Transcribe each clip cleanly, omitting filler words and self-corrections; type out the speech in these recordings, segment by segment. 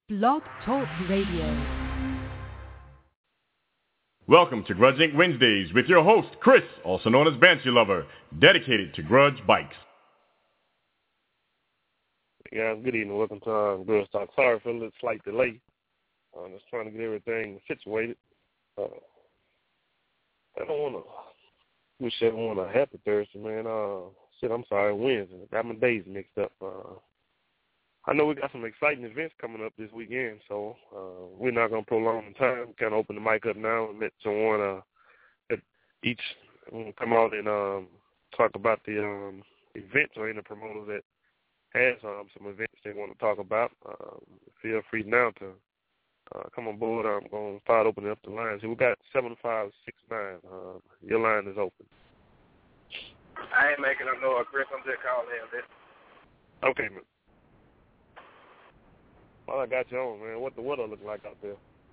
Blog Talk Radio. Welcome to Grudge Inc. Wednesdays with your host, Chris, also known as Banshee Lover, dedicated to Grudge bikes. Hey guys, good evening. Welcome to Grudge Talk. Sorry for a little slight delay. I'm just trying to get everything situated. I don't want to wish everyone a happy Thursday, man. I'm sorry, Wednesday. Got my days mixed up. I know we got some exciting events coming up this weekend, so we're not going to prolong the time. Kind of open the mic up now and let someone each come out and talk about the events or any promoter that has some events they want to talk about. Feel free now to come on board. I'm going to start opening up the lines. We got 7569. Your line is open. I ain't making up no Chris. I'm just calling in. Okay, man. Well, I got you on, man. What the weather look like out there?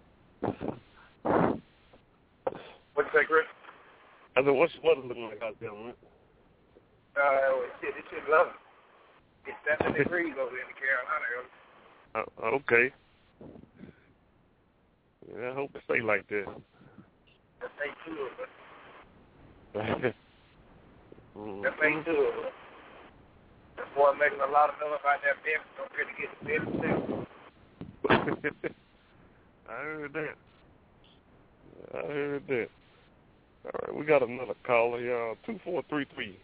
What you say, Chris? I said, what's the weather looking like out there, man? This shit lovely. It's 70 degrees over in the Carolina area. Okay. Yeah, I hope it stay like that. Let's stay to it, Let's stay to it. This boy making a lot of noise about that Memphis. Don't get to get the Memphis too. I heard that. All right, we got another caller here, 2433.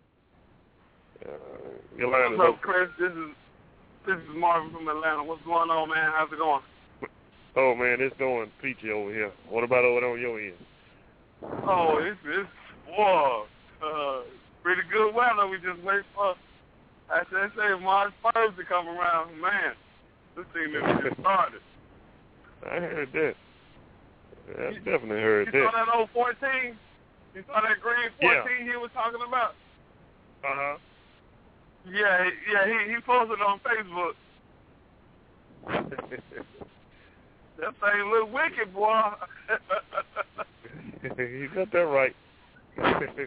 Your line is open. Chris? This is Marvin from Atlanta. What's going on, man? How's it going? Oh, man, it's going peachy over here. What about over there on your end? Oh, it's pretty good weather. We just wait for, as they say, March 1st to come around. Man, this thing never get started. I heard that. I definitely heard that. You saw that old 14? You saw that green 14 he was talking about? Uh-huh. Yeah, he posted on Facebook. That thing look wicked, boy. You got that right. Yeah,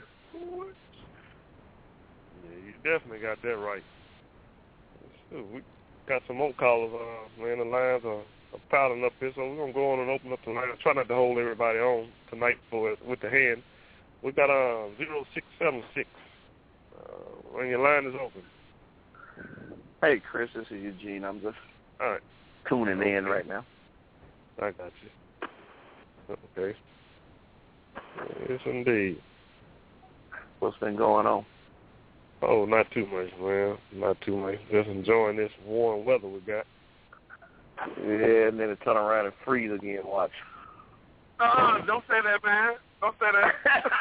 you definitely got that right. We got some more callers, man. The lines are piling up here, so we're going to go on and open up the lines. Try not to hold everybody on tonight with the hand. We got 0676. When your line is open. Hey, Chris, this is Eugene. I'm just tuning in right now. I got you. Okay. Yes, indeed. What's been going on? Oh, not too much, man. Not too much. Just enjoying this warm weather we got. Yeah, and then it turn around and freeze again. Watch. Don't say that, man. Don't say that.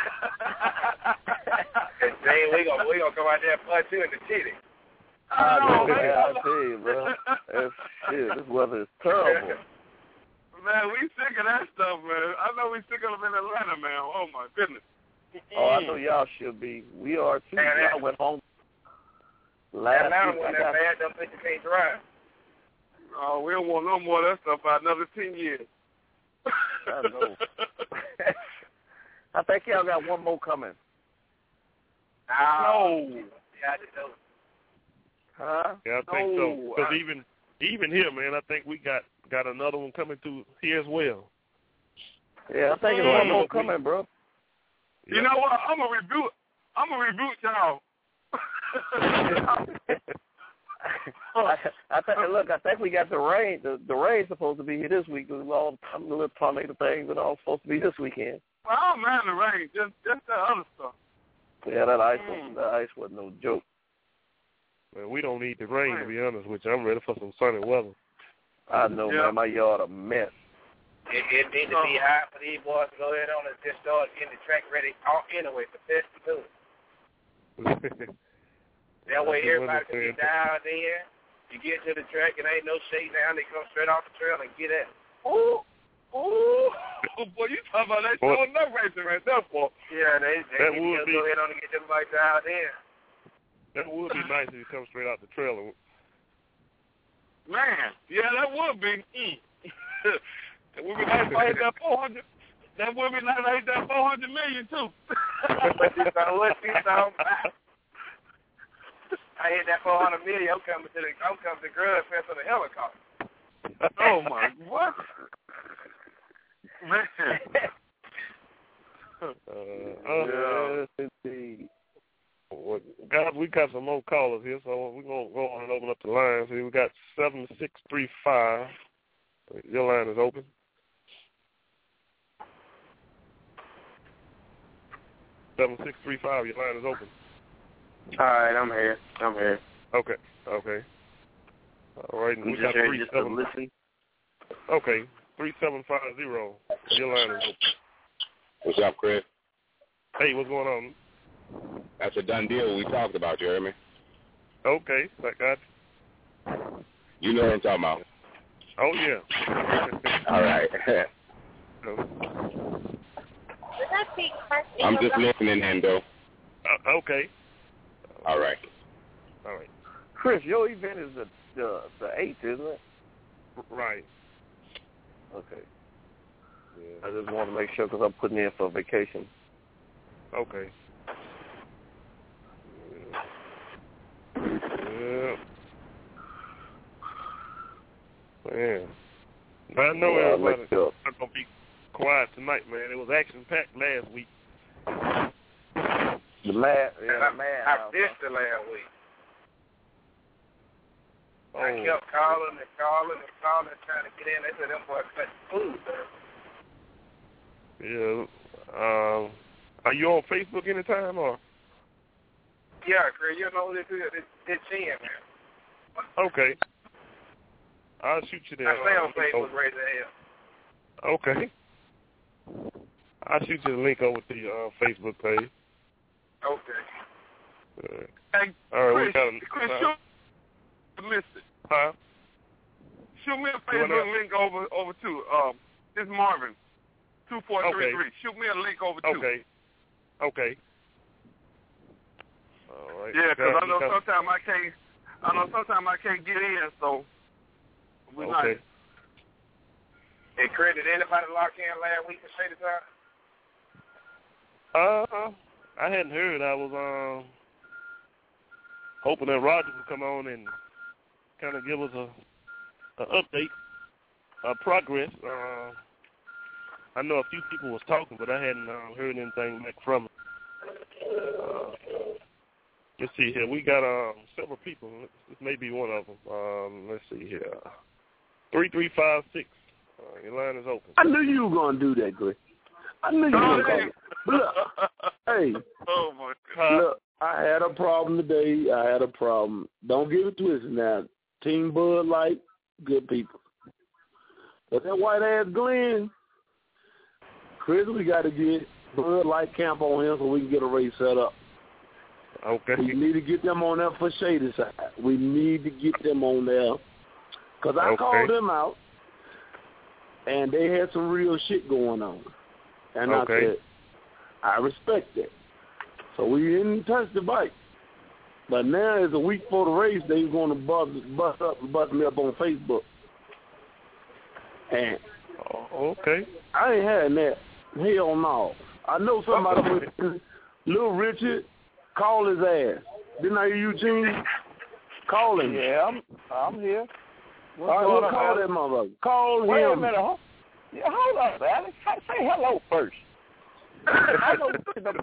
Hey, we gonna come out there and punch you in the titty. I tell you, bro. This weather is terrible. Man, we sick of that stuff, man. I know we sick of them in Atlanta, man. Oh, my goodness. Oh, I know y'all should be. We are, too. I went home last Atlanta week. wasn't that bad. Don't think you can't drive. Oh, we don't want no more of that stuff for another 10 years. I know. I think y'all got one more coming. No. Yeah, I just know. Huh? Yeah, I think so. Because even here, man, I think we got another one coming through here as well. Yeah, I think it's one more coming, bro. You know what? I'm gonna reboot y'all. I think we got the rain. The rain's supposed to be here this week. There's all the little tornado things and all supposed to be this weekend. Oh man, the rain, just that other stuff. Yeah, that ice wasn't no joke. Man, we don't need the rain, to be honest with you. I'm ready for some sunny weather. I know, man. My yard a mess. It need to be hot for these boys to go ahead on and just start getting the track ready anyway for festival. That way everybody can get down there. You get to the track, and ain't no shakedown. They come straight off the trail and get at it. Ooh, boy, you talking about that show enough racing right there, boy. Yeah, they need to go ahead on and get them bikes out there. That would be nice if you come straight out the trailer. Man, yeah, that would be. That would be nice if I hit that 400. That would be nice if I hit that 400 million, too. I hit that 400 million. I'm coming to the Grudge Fest on the helicopter. Oh my, what? Man. Yes, indeed. Well, guys, we got some more callers here, so we're going to go on and open up the lines here. We got 7635. Your line is open. Your line is open. All right, I'm here. Okay. All right, and we got 37. Listen. Okay, 3750. Your line is open. What's up, Chris? Hey, what's going on? That's a done deal. We talked about, you heard me? Okay, I got you. You know what I'm talking about. Oh, yeah. All right. I'm just listening, Endo. Okay. All right. Chris, your event is the 8th, isn't it? Right. Okay. Yeah. I just want to make sure because I'm putting in for vacation. Okay. Yeah. Man. I know everybody's not going to be quiet tonight, man. It was action-packed last week. The mad. I missed the last week. Oh. I kept calling, trying to get in. They said them boys cut food. Yeah. Are you on Facebook anytime, or? Yeah, Chris, you know it's in, man. Okay. I'll shoot you there. I stay on Facebook, raise the hell. Okay. I'll shoot you the link over to your Facebook page. Okay. Hey, all right, Chris, shoot Huh? Shoot me a Facebook link over to this Marvin 2433. Okay. Shoot me a link over to. Okay. All right. Yeah, because I know sometimes I can't get in, so we okay. Hey, Chris, did anybody lock in last week for Shady Time? I hadn't heard. I was hoping that Roger would come on and kind of give us an update, progress. I know a few people was talking, but I hadn't heard anything back from them. Let's see here. We got several people. This may be one of them. Let's see here. 3356. Your line is open. I knew you were going to do that, Greg. I knew you were going to call it. Look, hey. Oh, my God. Look, I had a problem today. Don't get it twisted now. Team Bud Light, good people. But that white-ass Glenn, Chris, we got to get Bud Light camp on him so we can get a race set up. Okay. We need to get them on there for Shady Side. We need to get them on there. Because I called them out, and they had some real shit going on. And I said, I respect that. So we didn't touch the bike. But now it's a week before the race, they're going to bust me up on Facebook. And I ain't had that. Hell no. I know somebody with Little Richard, call his ass. Didn't I hear you, Gene? Call him. Yeah, I'm here. All right, we'll call that motherfucker. Call him. Wait a minute. Hold up, Alex. Say hello first. I know.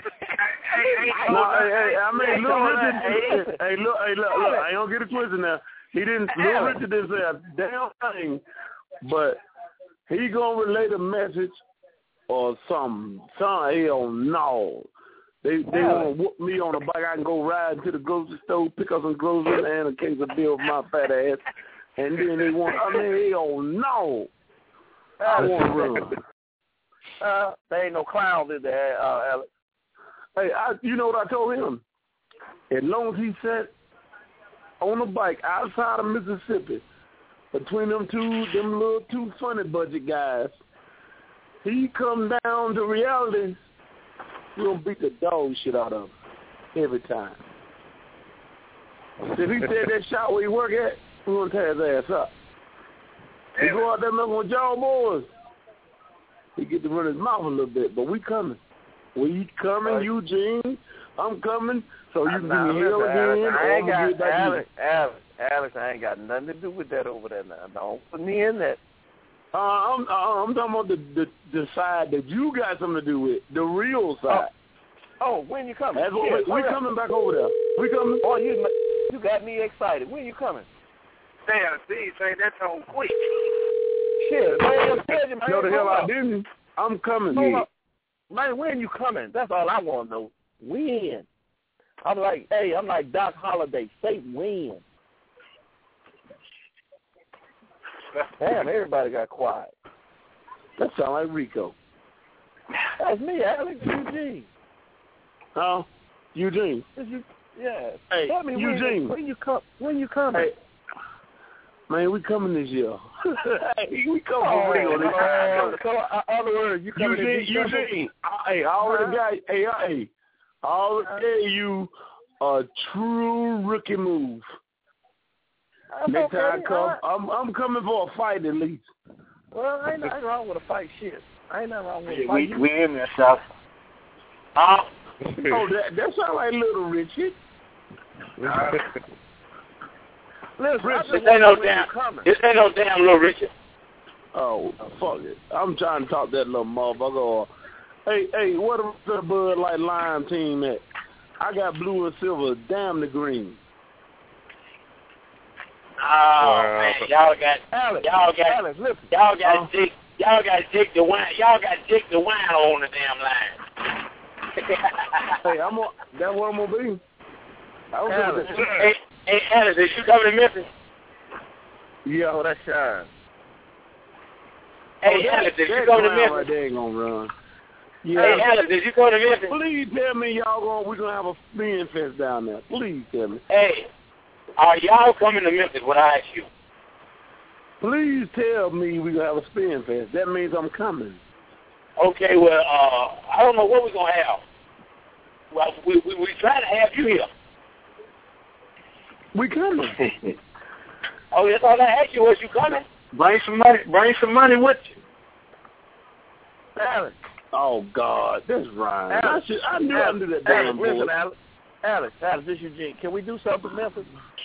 Little Richard. Hey, look. I ain't gonna get it twisted now. Little Richard didn't say a damn thing, but he gonna relay a message or something. Hell no. They want to whoop me on a bike. I can go ride to the grocery store, pick up some groceries and a case of beer with my fat ass. And then they want, hell no. I want to run. There ain't no clowns in there, Alex. Hey, you know what I told him? As long as he sat on the bike outside of Mississippi, between them little two funny budget guys, he come down to reality, we're going to beat the dog shit out of him every time. If he said that shot where he work at, we're going to tear his ass up. He go out there messing with y'all boys. He get to run his mouth a little bit, but we coming. We coming, Eugene. I'm coming, so you can give me hell again. Alex, I ain't got nothing to do with that over there now. Don't put me in that. I'm talking about the side that you got something to do with, the real side. Oh, when you coming? We coming back over there. We coming. Oh, you got me excited. When you coming? Damn, see, say that so quick. Shit, man. No, the hell I didn't. I'm coming. Man, when you coming? That's all I want to know. When? I'm like Doc Holliday. Say when. Damn, everybody got quiet. That sound like Rico. That's me, Alex. Eugene. Huh? Eugene. Yeah. Hey, tell me Eugene. When you coming? Hey, man, we coming this year. We coming for real this time. So, other words, you coming Eugene. Hey, I already got. Hey, I already gave you a true rookie move. Next time I come, I'm coming for a fight at least. Well, ain't nothing wrong with a fight, shit. Ain't nothing wrong with a fight. We in there, South. Oh, that sound like Little Richard. Listen, this ain't no damn Little Richard. Oh, fuck it. I'm trying to talk that little motherfucker. Hey, what the Bud Light Lime team at? I got blue and silver, damn the green. Oh man, y'all got Dick the wine. Y'all got Dick the wine on the damn line. Hey, that's what I'm gonna be. Hey, Alice, did you come to Memphis? Yeah, that's Shine. Hey, Alice, did you come to Memphis? Right there ain't gonna run. Yeah. Hey, Alice, did you come to Memphis? Please tell me we're gonna have a spin fest down there. Please tell me. Hey, are y'all coming to Memphis? What I ask you? Please tell me we're gonna have a spin fest. That means I'm coming. Okay, well, I don't know what we're gonna have. Well, we trying to have you here. We coming. Oh, that's all I asked you was you coming. Bring some money with you. Alex. Oh God, that's Ryan. I knew I knew that damn boy. Listen, Alex, this is Eugene. Can we do something, Memphis?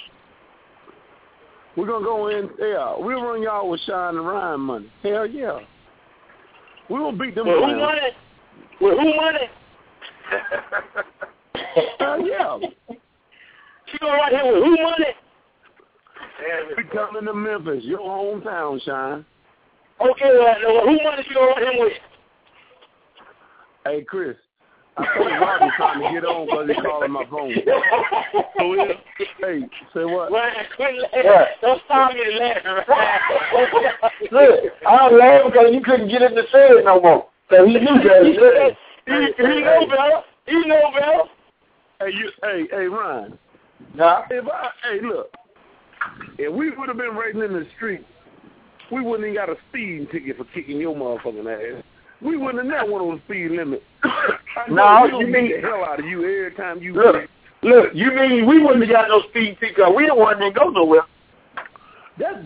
We're gonna go in. Yeah, we'll run y'all with Shine and Ryan money. Hell yeah. We gonna beat them. With who money? With who money? Yeah. She going right here with who money? We coming to Memphis, your hometown, Shine. Okay, well, who money she going right here with? Hey, Chris. I told Robbie trying to get on because he calling my phone. Hey, say what? Don't stop me laughing. Look, I'm laughing because you couldn't get him to say it no more. So he knew that. He know better. Hey, Ryan. Nah. Look. If we would have been racing in the street, we wouldn't even got a speeding ticket for kicking your motherfucking ass. We wouldn't have never went on the speed limit. No, you mean the hell out of you every time you look. You mean we wouldn't have got no speed ticket? We don't want to go nowhere. That's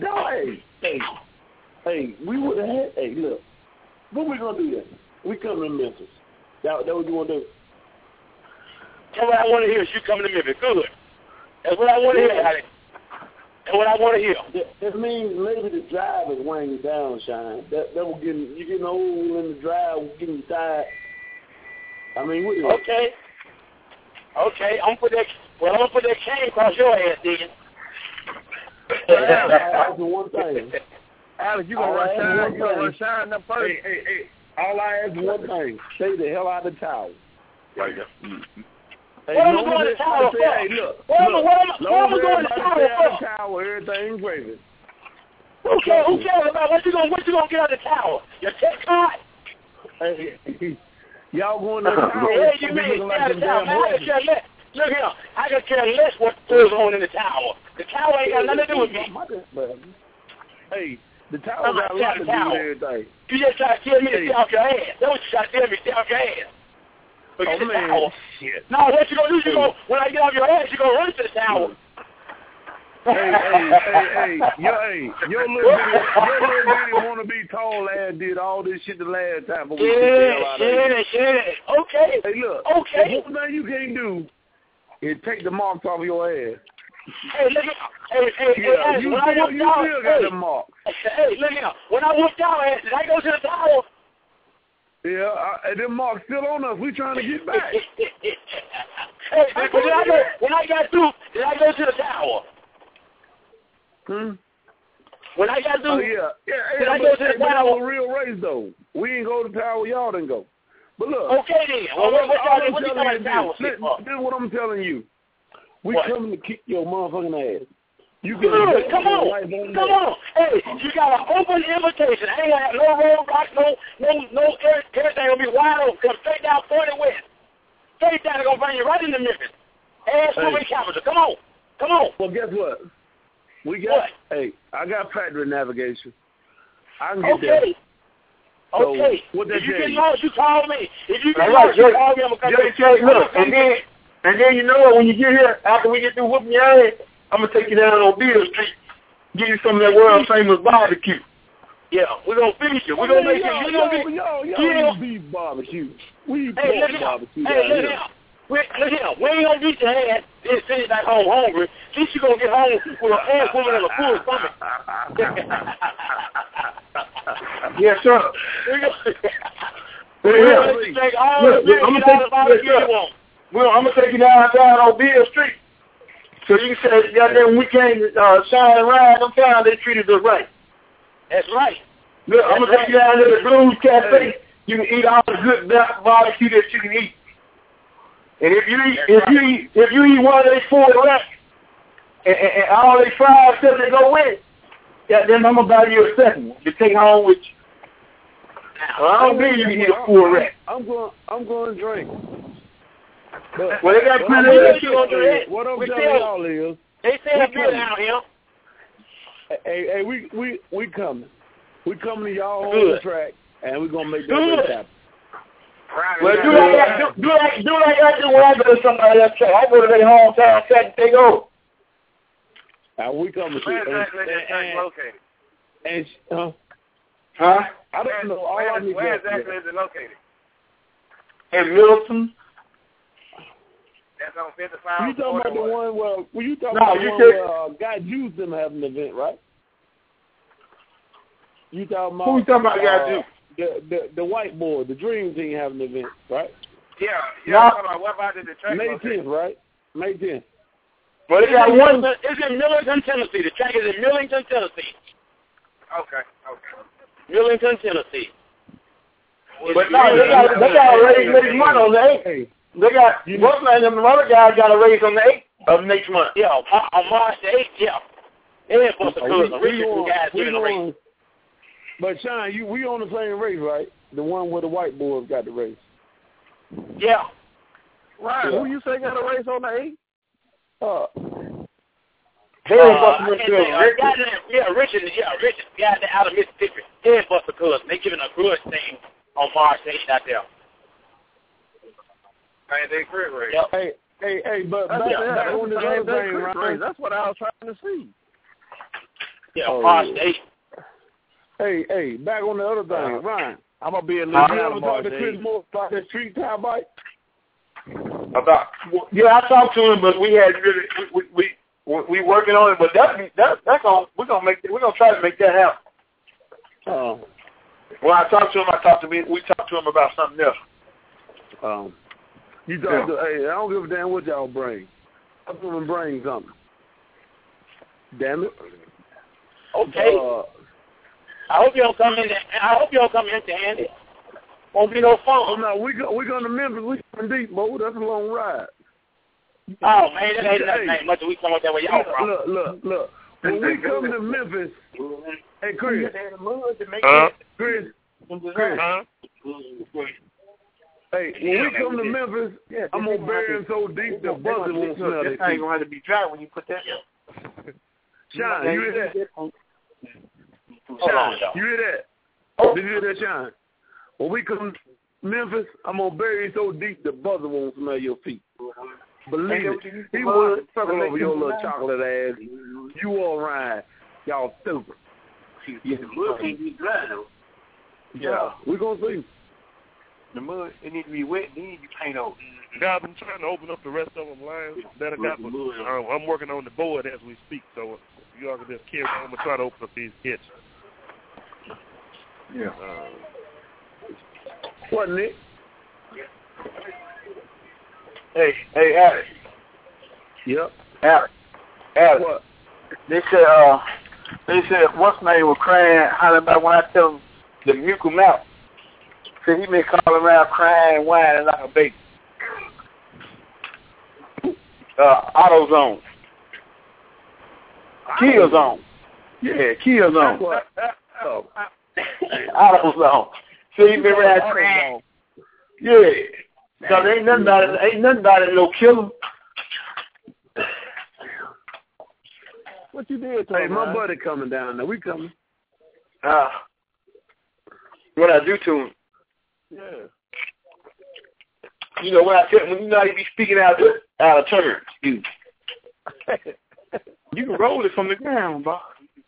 hey, we would have had. Hey, look, what we gonna do then? We coming to Memphis. That what you want to do? That's what I want to hear. You coming to Memphis? Good. That's what I want to hear, Alex. That's what I want to hear. That means maybe the drive is weighing you down, Shine. That will you getting old in the drive, getting tired. I mean, what is it? Okay. I'm gonna put that chain across your ass, Deacon. That's the one thing. Alex, you gonna run Shine up first? Hey. All I ask is one thing: stay the hell out of the tower. Right there. What am I going to the tower for? Hey, look. What am I going to the tower for? Everything's gravy. Okay, who cares about what you gonna get out of the tower? Your tech card? Hey, y'all going to the tower? Yeah, you mean stay out of the tower. Look here, I can care less what goes on in the tower. The tower ain't got nothing to do with me. Hey, the tower got a lot to do with everything. You just try to tell me to stay off your ass. That's what you try to tell me, stay off your ass. Forget the tower. Shit. No, what you gonna do? When I get off your ass, you gonna run to the tower. Hey, your little bitty wanna be tall ass did all this shit the last time. Shit. Okay. Hey, look. Okay. One thing you can't do is take the marks off your ass. Hey, look at Hey, you when I whooped y'all, still got them marks. Hey, look here. When I whooped y'all ass, did I go to the tower? Yeah, and them marks still on us. We trying to get back. Hey, when I got through, did I go to the tower? When I got through, did I go to the tower? That was a real race, though. We didn't go to the tower. Y'all didn't go. But look. Okay, then. Well, what you talking about the tower? This is what I'm telling you. We coming to kick your motherfucking ass. You come on. Hey, you got an open invitation. I ain't gonna have no road blocks, no everything gonna be wide open. Come straight down 40 West. Straight down, they're gonna bring you right into Memphis. Ass moving capital. Come on. Well, guess what? We got. Hey, I got factory navigation. I can get there. So, okay. If you get lost, you call me. If you get lost, you call me. I'm gonna come. Look, and then you know what? When you get here, after we get through whooping your ass, I'm gonna take you down on Beale Street, give you some of that world famous barbecue. Yeah, we're gonna finish it. We're gonna make it. Y'all beef barbecue. We eat barbecue. Hey, look here. Look here. We ain't gonna beat your ass and send you back home hungry. At least you gonna get home with an ass woman and a full stomach. Yes, sir. I'm gonna take you down on Beale Street. So you can say, goddamn, we came to shine and ride them town, they treated us right. That's right. Look, I'm gonna take you down to the Blues Cafe. You can eat all the good barbecue that you can eat. And if you eat one of these 4 racks and all these fried stuff that go with it, goddamn, I'm gonna buy you a second to take home with you. Well, I don't believe you can eat a 4 rack. I'm going to drink. But, well, they got what I'm telling y'all is, they say it's good out here. Hey, we coming. We coming to y'all home track, and we're gonna make that race happen. Well, do like I do when I go to somebody else's track. I go to their hometown track and take over. Now we coming to where exactly is that located? Huh? I don't know. Where exactly is it located? In Middleton. That's on 55. You talking about the one where you talking about the one where Guy Juice them having an event, right? You talking about who you talking about Guy Juice? The white boy, the Dream Team having an event, right? Yeah. I'm talking about what about the track? May 10th, right? May 10th. Well, they got one. It's in Millington, Tennessee. The track is in Millington, Tennessee. Okay. Millington, Tennessee. But no, they got a race next month on the 8th. They got one man and the other guy got a race on the 8th of next month. Yeah, on March the 8th. Yeah. They supposed to close. Richard guys giving a race. But Sean, we on the same race, right? The one where the white boys got the race. Yeah. Right. Who you say got a race on the 8th? Richard, guy out of Mississippi. Head Buster Cousin. They giving a grudge thing on March 8th out there. They crit race. Yep. Hey, but back on this other thing, right? That's what I was trying to see. Yeah, March 8th. Hey, back on the other thing, Ryan. I'm gonna be in Louisiana. You ever talk to Chris Moore about that street tire bike? I talked to him, but we had we working on it. But that's on. We're gonna try to make that happen. Oh. When I talked to him, we talked to him about something else. You talk to, hey, I don't give a damn what y'all bring. I'm gonna bring something. Damn it. Okay. I hope y'all come in empty-handed. Won't be no fun. Oh no, we going to Memphis. We coming deep, Bo. That's a long ride. Oh man, that ain't nothing much. We come up that way y'all from. Look. When we come to Memphis, hey Chris. Chris. Hey, when we come to Memphis, I'm gonna bury him so deep the buzzard won't smell it. Ain't gonna have to be dry when you put that. Sean, you hear that? Sean, you hear that? Did you hear that, Sean? When we come to Memphis, I'm gonna bury you so deep the buzzard won't smell your feet. Believe it. He was sucking over your little chocolate ass. You all right. Y'all stupid. Yeah, we're gonna see. The mud, it need to be wet, then you paint over. Guys, I'm trying to open up the rest of them lines that I got. I'm working on the board as we speak, so you all can just carry on. I'm going to try to open up these hits. Yeah. What, Nick? Hey, Alex. Yep. Alex. What? They said, what's name was crying, hollering about when I tell him the mucal mouth. Said he been calling around crying and whining like a baby. AutoZone. Killzone. Yeah, Killzone. AutoZone. So he been around crying. Yeah. Cause ain't nothing about it, no killer. What you did to him? My buddy coming down there. We coming. What I do to him? Yeah. You know when you know he be speaking out of turn. You can roll it from the ground, bro.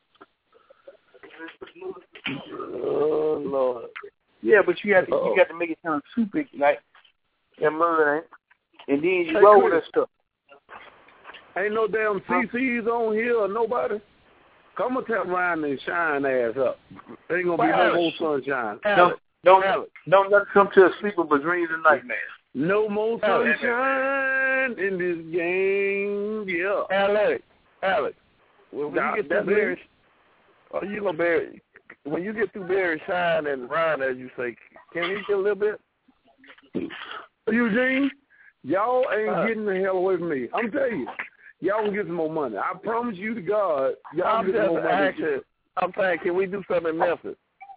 Oh Lord. Yeah, but you got to make it sound too big, like that murder ain't. And then you roll that stuff. Ain't no damn CCs on here or nobody. Come and tell Ryan and shine ass up. Ain't gonna be no more sunshine. Don't nothing come to a sleeper but dreams and nightmares. No more sunshine in this game. Yeah. Alex. When you get through Barry, when you get through Barry, Shine, and Ryan, as you say, can we get a little bit? Eugene, y'all ain't getting the hell away from me. I'm telling you, y'all can get some more money. I promise you to God, y'all can get some more money. I'm saying, can we do something in Memphis?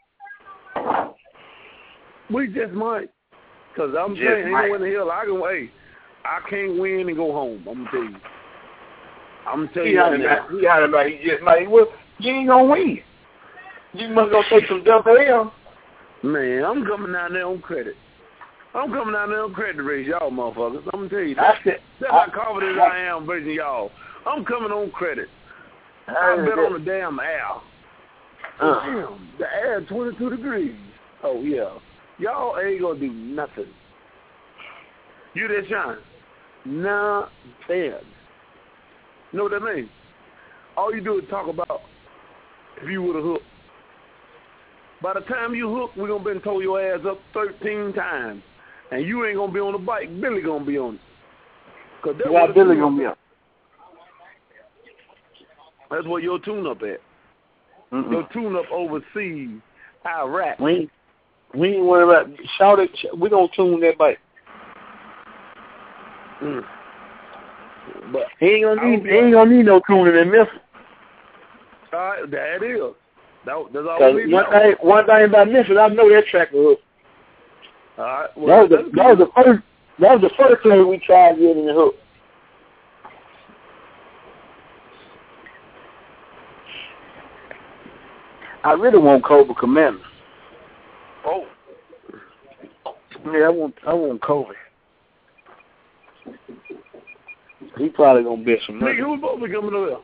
We just might. Because I'm saying, ain't no in the hell I can't win and go home. I'm going to tell you. He just might. Well, you ain't going to win. You must go take some double L. Man, I'm coming down there on credit. To raise y'all motherfuckers. I'm going to tell you. That's how confident I am raising y'all. I'm coming on credit. I bet on the damn air. Damn, the air 22 degrees. Oh, yeah. Y'all ain't going to do nothing. You that shine. Nah, bad. Know what I mean? All you do is talk about if you would have hooked. By the time you hook, we're going to tow your ass up 13 times. And you ain't going to be on the bike. Billy going to be on it. Why Billy going to be on? That's where your tune-up at. Mm-mm. Your tune-up overseas, Iraq. We ain't worried about shout it. We gonna tune that bike. But he ain't gonna need no tuning in Memphis. All right, that is. That's all we know. One thing about Memphis, I know that track was. All right. Well, that was the first thing we tried getting the hook. I really want Cobra Commander. Oh. Yeah, I want Kobe. He probably gonna bet some money. Nigga, who's supposed to be coming over there?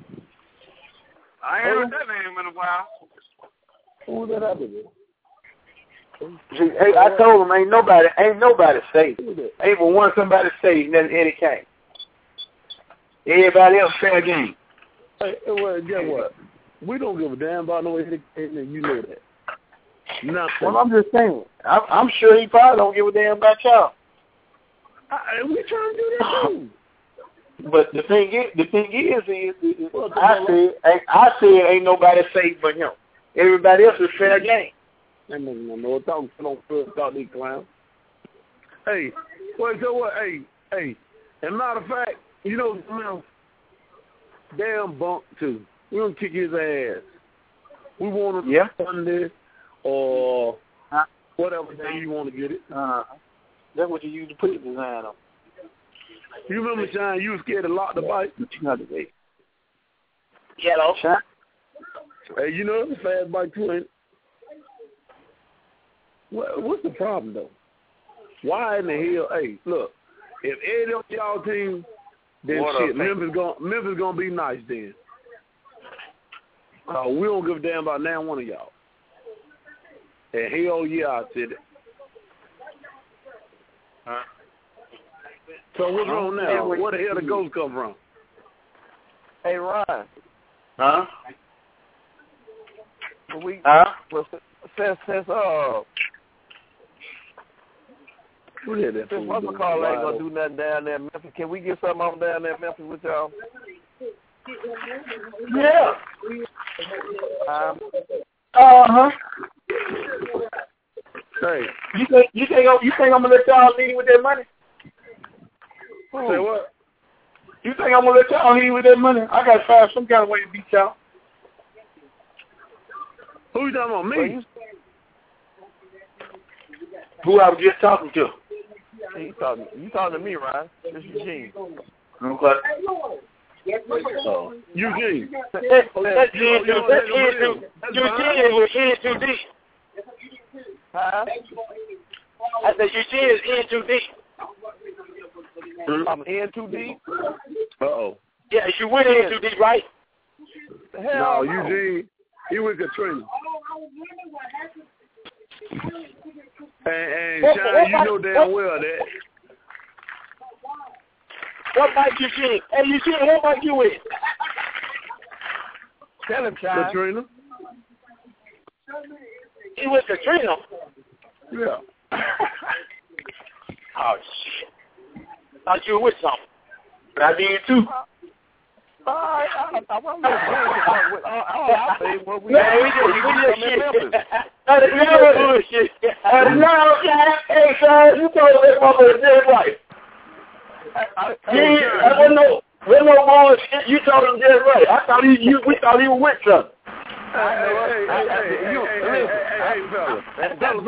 I ain't heard that name in a while. Who's that out there? See, hey, I told him ain't nobody safe. Ain't but one somebody safe, nothing Eddie Kane. Everybody else fair game. Hey, well, guess what? We don't give a damn about no Eddie Kane, and you know that. Nothing. Well, I'm just saying. I'm sure he probably don't give a damn about y'all. We trying to do that too. But the thing is, I said ain't nobody safe but him. Everybody else is fair game. No talking about these clowns. Hey, well, so what? Hey. As a matter of fact, you know something else? Damn Bunk too. We gonna kick his ass. We want him Sunday or whatever day you want to get it. That's what you use to put the design on. You remember, Shine, you was scared to lock the bike? Yellow. Shine. Hey, you know, it's a fast bike too, ain't it? What's the problem, though? Why in the hell? Hey, look, if Eddie on y'all team, then shit, Memphis gonna be nice then. We don't give a damn about now one of y'all. And hell yeah, I said it. Huh? So what's wrong now? Where the hell the ghost come from? Hey, Ryan. Huh? Since what's the call ain't gonna do nothing down there in Memphis, can we get something on down there in Memphis with y'all? Yeah. Hey, you think I'm gonna let y'all lead with that money? Say what? You think I'm gonna let y'all lead with that money? I gotta find some kind of way to beat y'all. Who you talking about? Me? Who I was just talking to? You talking to me, Ryan? This is Eugene. Okay. Eugene. That's Eugene was in too deep. Huh? I said Eugene is in too deep. I'm in too deep? Uh-oh. Yeah, you went in too deep, right? No, Eugene, he with Katrina. And Sean, you know damn well that. What bike Eugene? Hey, Eugene, what bike you with? Tell him, Sean. Katrina. He with Katrina? Yeah. Oh, shit. Thought you were with something. But I did, too. I'm bullshit. No, hey, son, you told that motherfucker just right. Wasn't no bullshit. You told him just right. I thought we thought he was with something. Hey, fellas. I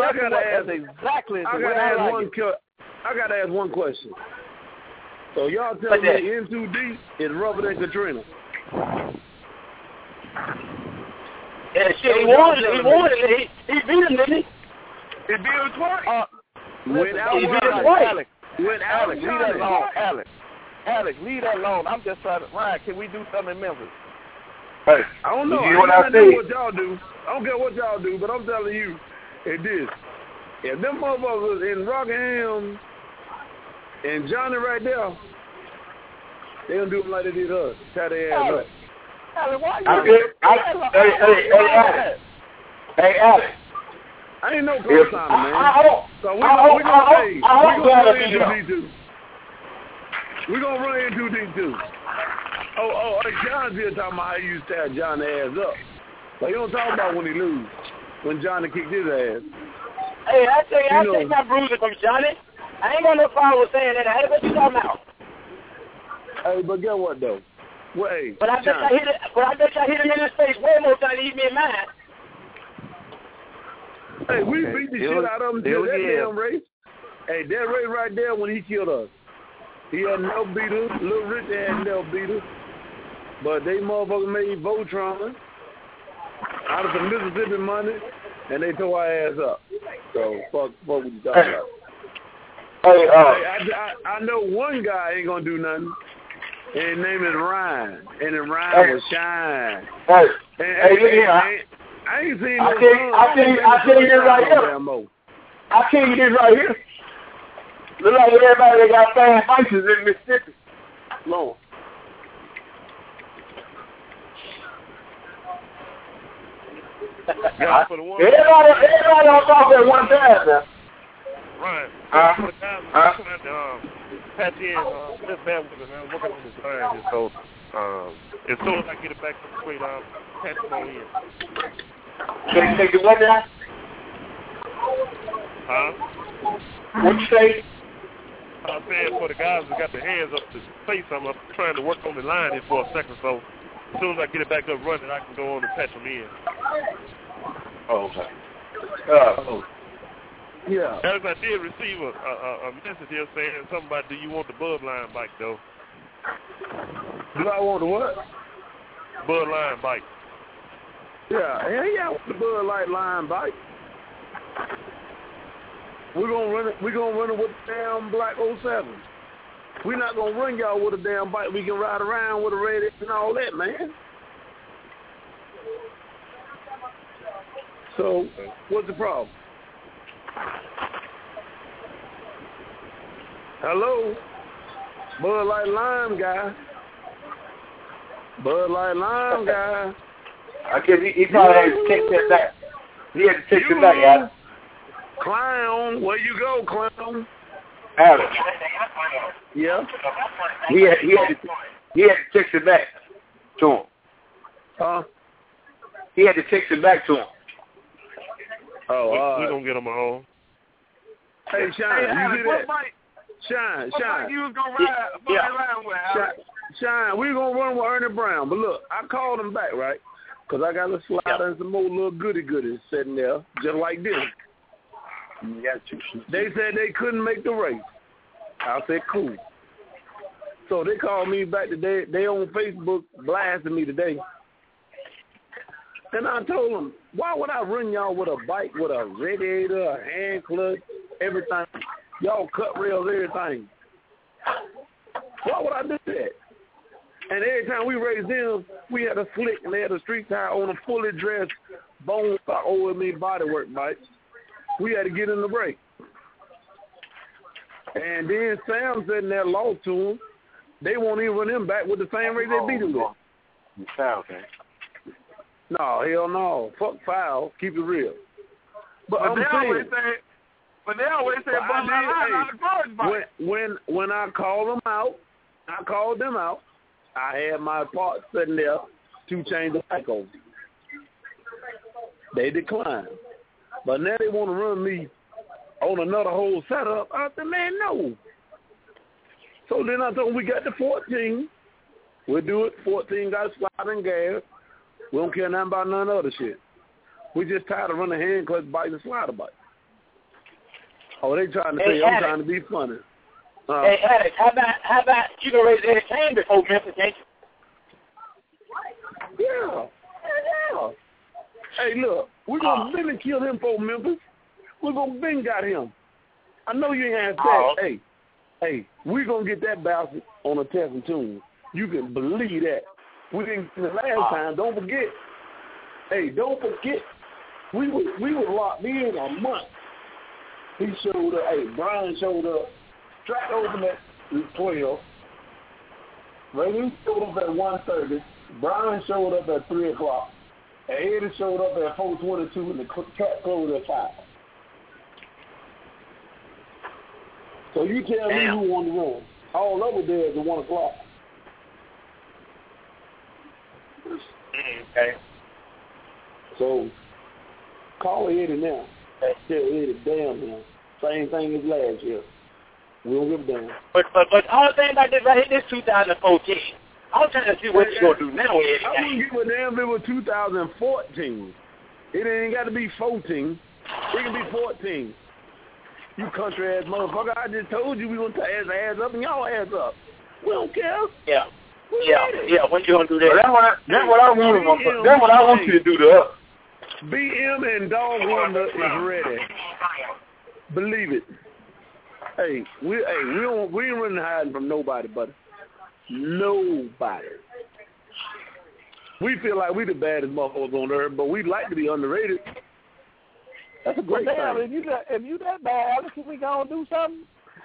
gotta ask one question. So y'all tell me in too deep is rougher than Katrina. Yeah, shit, he won it. He beat him, didn't he? He beat him twice. Alex, leave that alone. Alex, leave that alone. I'm just trying to. Ryan, can we do something in Memphis? Hey, I don't know. You what I I know what y'all do. I don't care what y'all do, but I'm telling you, it is. If them motherfuckers in Rockingham and Johnny right there, they don't do them like they did us. Tie their ass up. Alex, why you? Hey, Alex. I ain't no co-signer, man. So we gonna run into D2. We gonna run into D2. Oh, John's here talking about how you used to tear John's ass up. But you don't talk about when he lose, when Johnny kicked his ass. Hey, I take my bruising from Johnny. I ain't got no problem with saying that. Hey, what you talking about? Hey, but get what though? Wait. But I bet I hit him in his face way more than he hit me in mine. Hey, we beat the shit out of him till that damn race. Hey, that race right there when he killed us. He had no beater. Little Richard had no beater. But they motherfuckers made Voltron out of some Mississippi money, and they tore our ass up. So, fuck what you talking about. Hey, I know one guy ain't gonna do nothing. And his name is Ryan. And his Ryan was Shine. Hey, I ain't seen no I tell you this right here. I tell you this right here. Look like everybody that got fan vices in Mississippi. Lord. Everybody on top at one time now. Right. For the guys trying to patch in, just bad with it, man. Working on this line here. So, as soon as I get it back to the straight, I'll patch them on in. Can you take the what now? Huh? What you say? I'm saying for the guys that got their hands up to say something, I'm trying to work on the line here for a second. So, as soon as I get it back up running, I can go on and patch them in. Oh, okay. Yeah. Alex, I did receive a message here saying something about, do you want the Bud Line bike, though? Do I want the what? Bud Line bike. Yeah, I want the Bud Light line bike. We're gonna run it with the damn Black 07. We're not gonna run y'all with a damn bike we can ride around with a radio and all that, man. So, what's the problem? Hello? Bud Light Lime guy. Bud Light Lime guy. I guess he probably had to take that back. He had to take it back, Alex. Clown, where you go, clown? Alex. Yeah? He had to text it back to him. Huh? He had to text it back to him. Oh, we're going to get him a home. Hey, Shine, you see that? Shine. You was going to ride with Alex? Shine, we going to run with Ernie Brown. But look, I called him back, right? Because I got a slider and some more little goodies sitting there, just like this. They said they couldn't make the race. I said, cool. So they called me back today. They on Facebook blasting me today. And I told them, why would I run y'all with a bike, with a radiator, a hand clutch, everything? Y'all cut rails, everything. Why would I do that? And every time we raced them, we had a slick and they had a street tire on a fully dressed bone stock OME bodywork bike. We had to get in the brake. And then Sam said in that loss to them, they won't even run him back with the same race they beat him with. Foul, man. No, hell no. Fuck foul. Keep it real. But they always say, Bud Light Lime. When I called them out, I had my parts sitting there to change the bike over. They declined. But now they want to run me on another whole setup. I said, man, no. So then I told them we got the 14. We'll do it. 14 got a sliding gas. We don't care nothing about none other shit. We just tired of running hand clutch bikes and slider bikes. Oh, they trying to say I'm trying to be funny. Hey, Alex, how about you gonna raise Eddie Kane before Memphis, ain't you? Yeah. Hey, look, we're going to really kill him for Memphis. We're going to been got him. I know you ain't asked that. Hey, we're going to get that bastard on a test and tune. You can believe that. We didn't the last time. Don't forget. Hey, don't forget. We were locked in a month. He showed up. Hey, Brian showed up. Track open at 12. Raymond showed up at 1:30. Brian showed up at 3 o'clock. And Eddie showed up at 4:22 and the track closed at 5. So you tell me who won the run. All over there is at 1 o'clock. Okay. So call Eddie now. Tell Eddie, damn him. Same thing as last year. We don't give a damn. But all the thing about this right here, this 2014. I'm trying to see what you're going to do now, Eddie. I wouldn't give a damn if it was 2014. It ain't got to be 14. It can be 14. You country-ass motherfucker. I just told you we going to tear his ass up and y'all ass up. We don't care. Yeah. When you going to do that? That's what I want. That's what I want you to do to us. BM and Dog Wonder is ready. Believe it. Hey, we ain't running hiding from nobody, buddy. Nobody. We feel like we the baddest motherfuckers on earth, but we like to be underrated. That's a great thing. If you that bad, Alex, we gonna do something?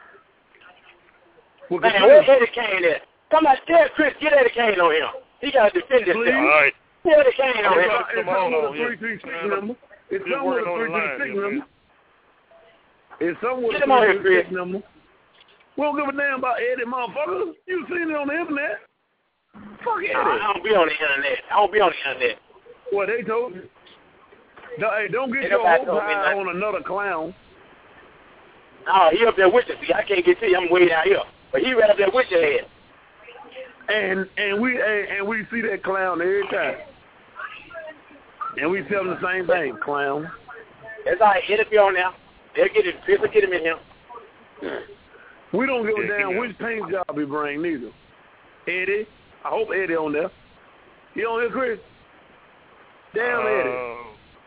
Man, where's Eddie Kane at? Come on, tell Chris, get Eddie Kane on him. He got to defend himself. All right. Get Eddie Kane on him. It's somewhere the 336 number. It's somewhere the 336 number. It's somewhere the 336 number. We don't give a damn about Eddie, motherfucker. You seen it on the internet. Fuck Eddie. I don't be on the internet. Well, they told you. No, hey, don't get your hopes high on another clown. Oh, he up there with you. See, I can't get to you. I'm way down here. But he right up there with your head. And we see that clown every time. And we tell them the same thing, clown. It's all right. Eddie be on now. They'll get him. Chris will get him in here. We don't give a damn which paint job he bring, neither. Eddie. I hope Eddie on there. You on here, Chris? Damn Eddie.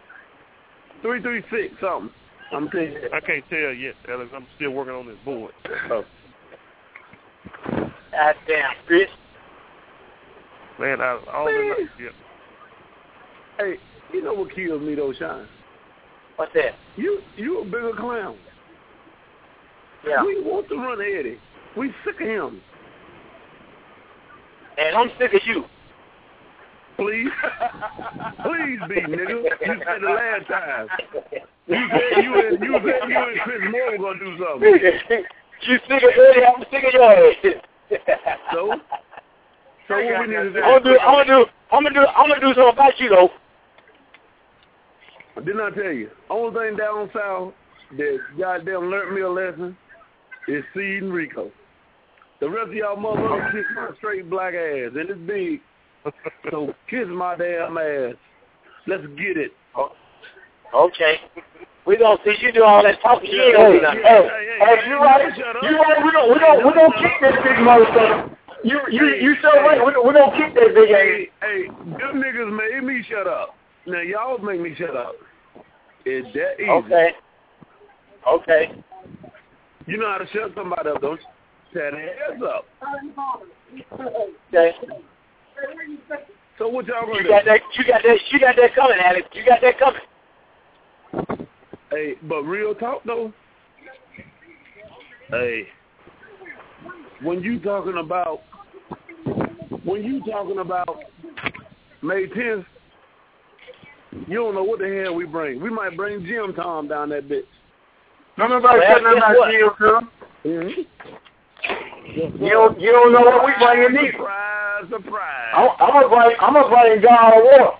336 something. I'm telling you. I can't tell yet, Alex. I'm still working on this board. Oh. God damn, Chris. Man, yeah. Hey, you know what kills me though, Sean? What's that? You a bigger clown. Yeah. We want to run Eddie. We sick of him. And I'm sick of you. Please. Please be, nigga. You said the last time. You said you and Chris Moore were going to do something. You sick of Eddie, I'm sick of your ass. So what we need to do? I'm gonna do something about you, though. Didn't I tell you? Only thing down south that goddamn learned me a lesson is Seed and Rico. The rest of y'all motherfuckers kiss my straight black ass, and it's big. So kiss my damn ass. Let's get it. Okay. We gonna see you do all that talking. You ain't gonna do nothing. Hey, you right. You right. We gonna kick this big motherfucker. You so right. We gonna kick that big ass. Hey, them niggas made me shut up. Now y'all make me shut up. It's that easy. Okay. You know how to shut somebody up, don't you? Shut their ass up. Okay. So what y'all gonna do? You got that coming, Alex. You got that coming. Hey, but real talk though. Hey, when you talking about May 10th, you don't know what the hell we bring. We might bring Jim Tom down that bitch. Nobody said nothing about Jim Tom. Mm-hmm. You don't know what we bringing either. Surprise. I'm gonna bring God of War.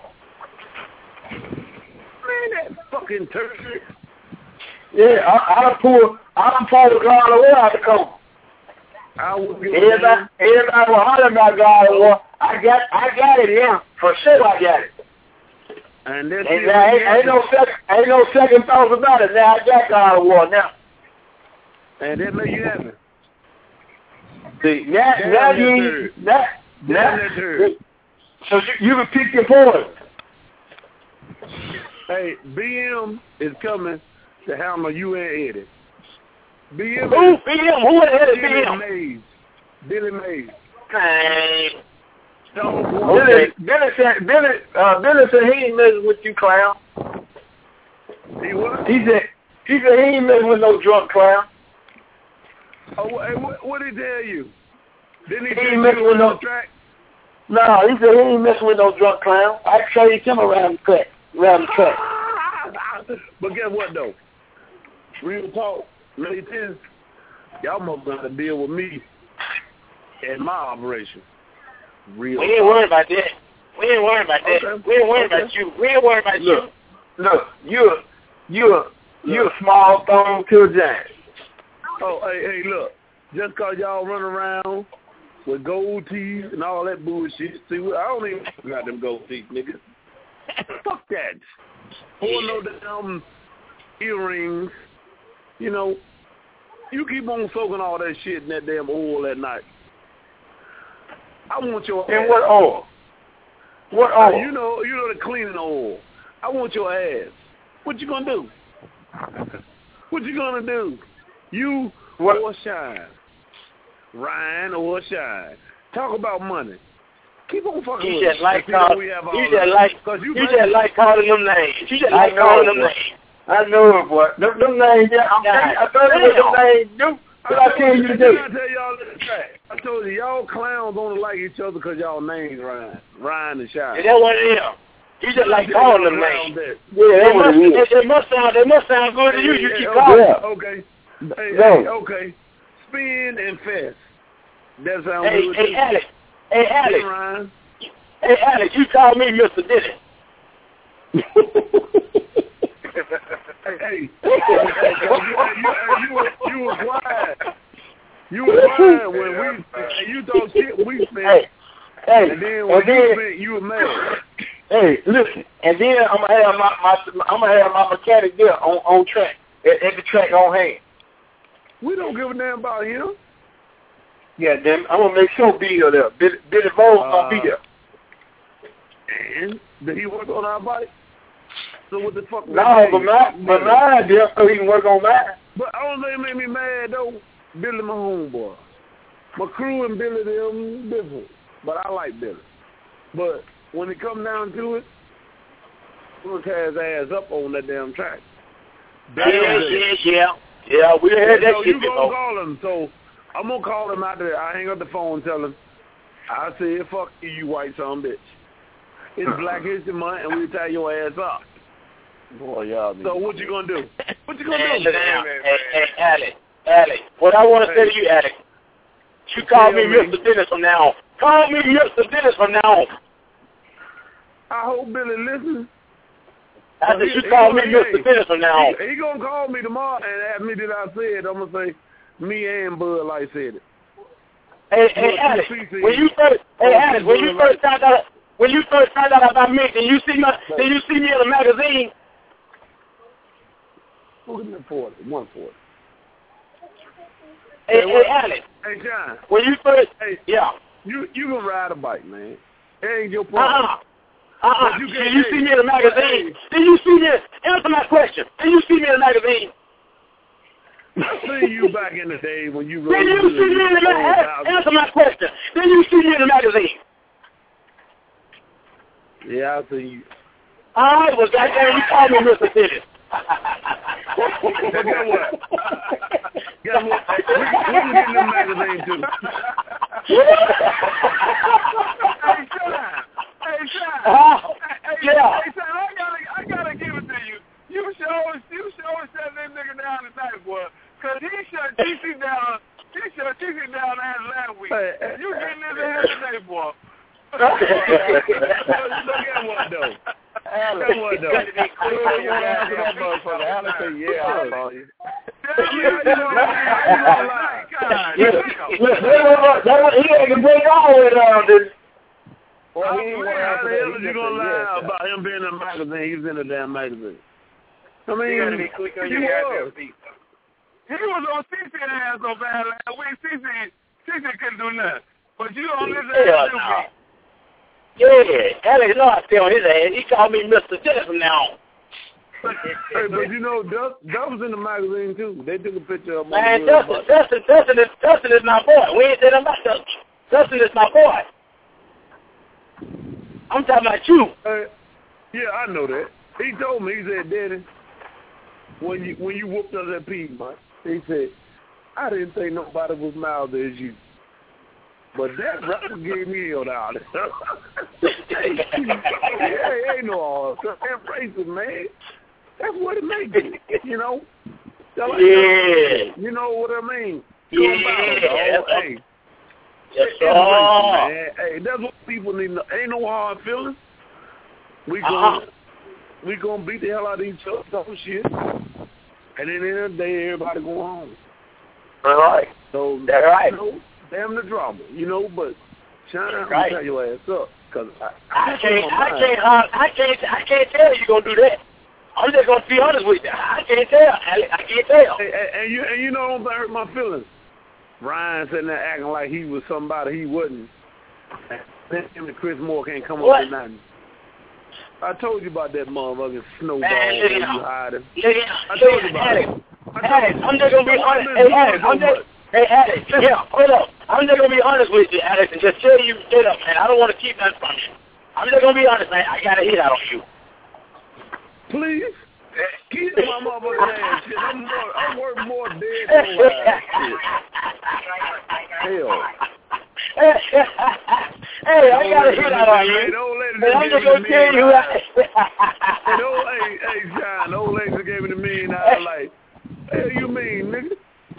Man, that fucking turkey. Yeah, I pull the God of War out the coat. Everybody will holler about God of War. I got it now. For sure I got it. And ain't no second thoughts about it. Now I got God of War now. And that make you happy. See, so you can pick your poison. Hey, BM is coming to hammer you and Eddie. BM? Who the hell is BM? Billy Mays. Billy said he ain't messing with you, clown. He what? He said he ain't messing with no drunk clown. Oh, hey, what did he tell you? Didn't he ain't messing with no track? No, he said he ain't messing with no drunk clown. I traded him around the cut. But guess what though? Real talk, May 10th, y'all must have to deal with me and my operation. We ain't worried about that. We ain't worried about that. Okay. We ain't worried about you. We ain't worried about you. Look, you're a small thong to a giant. Oh, hey, look. Just cause y'all run around with gold teeth and all that bullshit. See, I don't even got them gold teeth, nigga. Fuck that. Or no damn earrings. You know, you keep on soaking all that shit in that damn oil at night. I want your ass. And what oil? What oil? You know the cleaning oil. I want your ass. What you gonna do? What you gonna do? You or Shine. Ryan or Shine. Talk about money. Keep on fucking with You just like calling them names. You just like calling them names. I know it, boy. Them names, I told you what them names do. What I tell you to do. I tell y'all this track. I told you, y'all clowns don't like each other because y'all names Ryan and Shine. And that's what it is. You just like calling them names. Yeah, they must sound good to you. You keep calling. Yeah. Okay. Okay. Spin and Fest. That sounds good. Hey, Alex. Hey, Alex, you call me Mr. Diddy. Hey, you were quiet. You were quiet when you talk shit, we spent. And then when you spent, you were mad. Hey, listen, and then I'm gonna have my mechanic there on track at the track on hand. We don't give a damn about him. Yeah, damn, I'm gonna make sure Bill there. Billy Bowles gonna be there. And did he work on our bike? So what the fuck? No, but mine there, so he can work on mine. But only thing made me mad though, Billy my homeboy. My crew and Billy them different, but I like Billy. But when it come down to it, we'll tear his ass up on that damn track. Yeah. Yeah, we heard that so shit you before. gonna call him, so I'm gonna call him after I hang up the phone and tell him, I said, fuck you, you white son of a bitch. It's Black History Month, and we tie your ass up. Boy, y'all. So what you gonna do? What you gonna do? Hey, Alex. What I want to say to you, Alex, you call me Mr. Dennis from now on. Call me Mr. Dennis from now on. I hope Billy listens. I said you call me Mr. Dennis from now on. He gonna call me tomorrow and ask me did I say it. I'm gonna say me and Bud Light said it. Hey, Alex, when you first found out about me, did you see me in a magazine? Look at the 40, 140. Hey, Alex. Hey, John. When you first, yeah. You gonna ride a bike, man. It ain't your problem. Did you see me in a magazine? Did you see me? Answer my question. Did you see me in a magazine? I seen you back in the day when you wrote. Did you see me in a magazine? Answer my question. Did you see me in a magazine? Yeah, I see you. All right, well, goddamn, you call me Mr. Dennis. But guess what? We can get in the magazine too. Hey, Sean. Yeah. Hey, Sean, I gotta give it to you. You sure shut that nigga down tonight, boy. Cause he shut TC down. He shut TC down last week. You getting this ass today, boy. Look at what though. Alex, you want to answer that motherfucker. Alex said, yeah, I saw you. He ain't gonna bring all the way down, dude. Well, he ain't how the hell is you gonna lie about him being in a magazine? He was in a damn magazine. I mean, you gotta be quick on your goddamn feet. He was on CC ass so bad last week. CC couldn't do nothing. But you on this ass this week. Yeah, Alex, no, I stay on his ass. He called me Mr. Dennis from now on. Hey, but you know, Duff was in the magazine too. They took a picture of him. Man, Dustin is my boy. We ain't saying about Dustin. Dustin is my boy. I'm talking about you. Yeah, I know that. He told me, he said, Daddy, when you whooped us at Piedmont, he said, I didn't think nobody was milder as you. But that rapper gave me hell down there. Hey, ain't no all embrace it, man. That's what it makes it, you know? Yeah. You know what I mean? Yeah. Hey. Yes, sir. Man. Hey, that's what people need to know. Ain't no hard feelings. We gonna beat the hell out of each other, talk shit. And then at the end of the day, everybody go home. All right. So, that's right. You know, damn the drama, you know, but China, I'm right. gonna tell your ass up. Cause I can't tell you gonna do that. I'm just gonna be honest with you. I can't tell. I can't tell. And you know what hurt my feelings? Ryan sitting there acting like he was somebody he wasn't. And him and Chris Moore can't come up with nothing. I told you about that motherfucking snowball that you hiding. I told you about it. Alex, I'm just gonna be honest. Hey, Alex, yeah, hold up. I'm just gonna be honest with you, Alex, and just tell you straight up, man. I don't want to keep nothing from you. I'm just gonna be honest, man. I got a hit out on you. Please? Keep my motherfucking ass shit. I'm worth more dead than alive. Hell. Hey, I got a hit out on you. And I'm just gonna tell you. Hey, John, the old lady that gave me $1 million, like, hell you mean, nigga?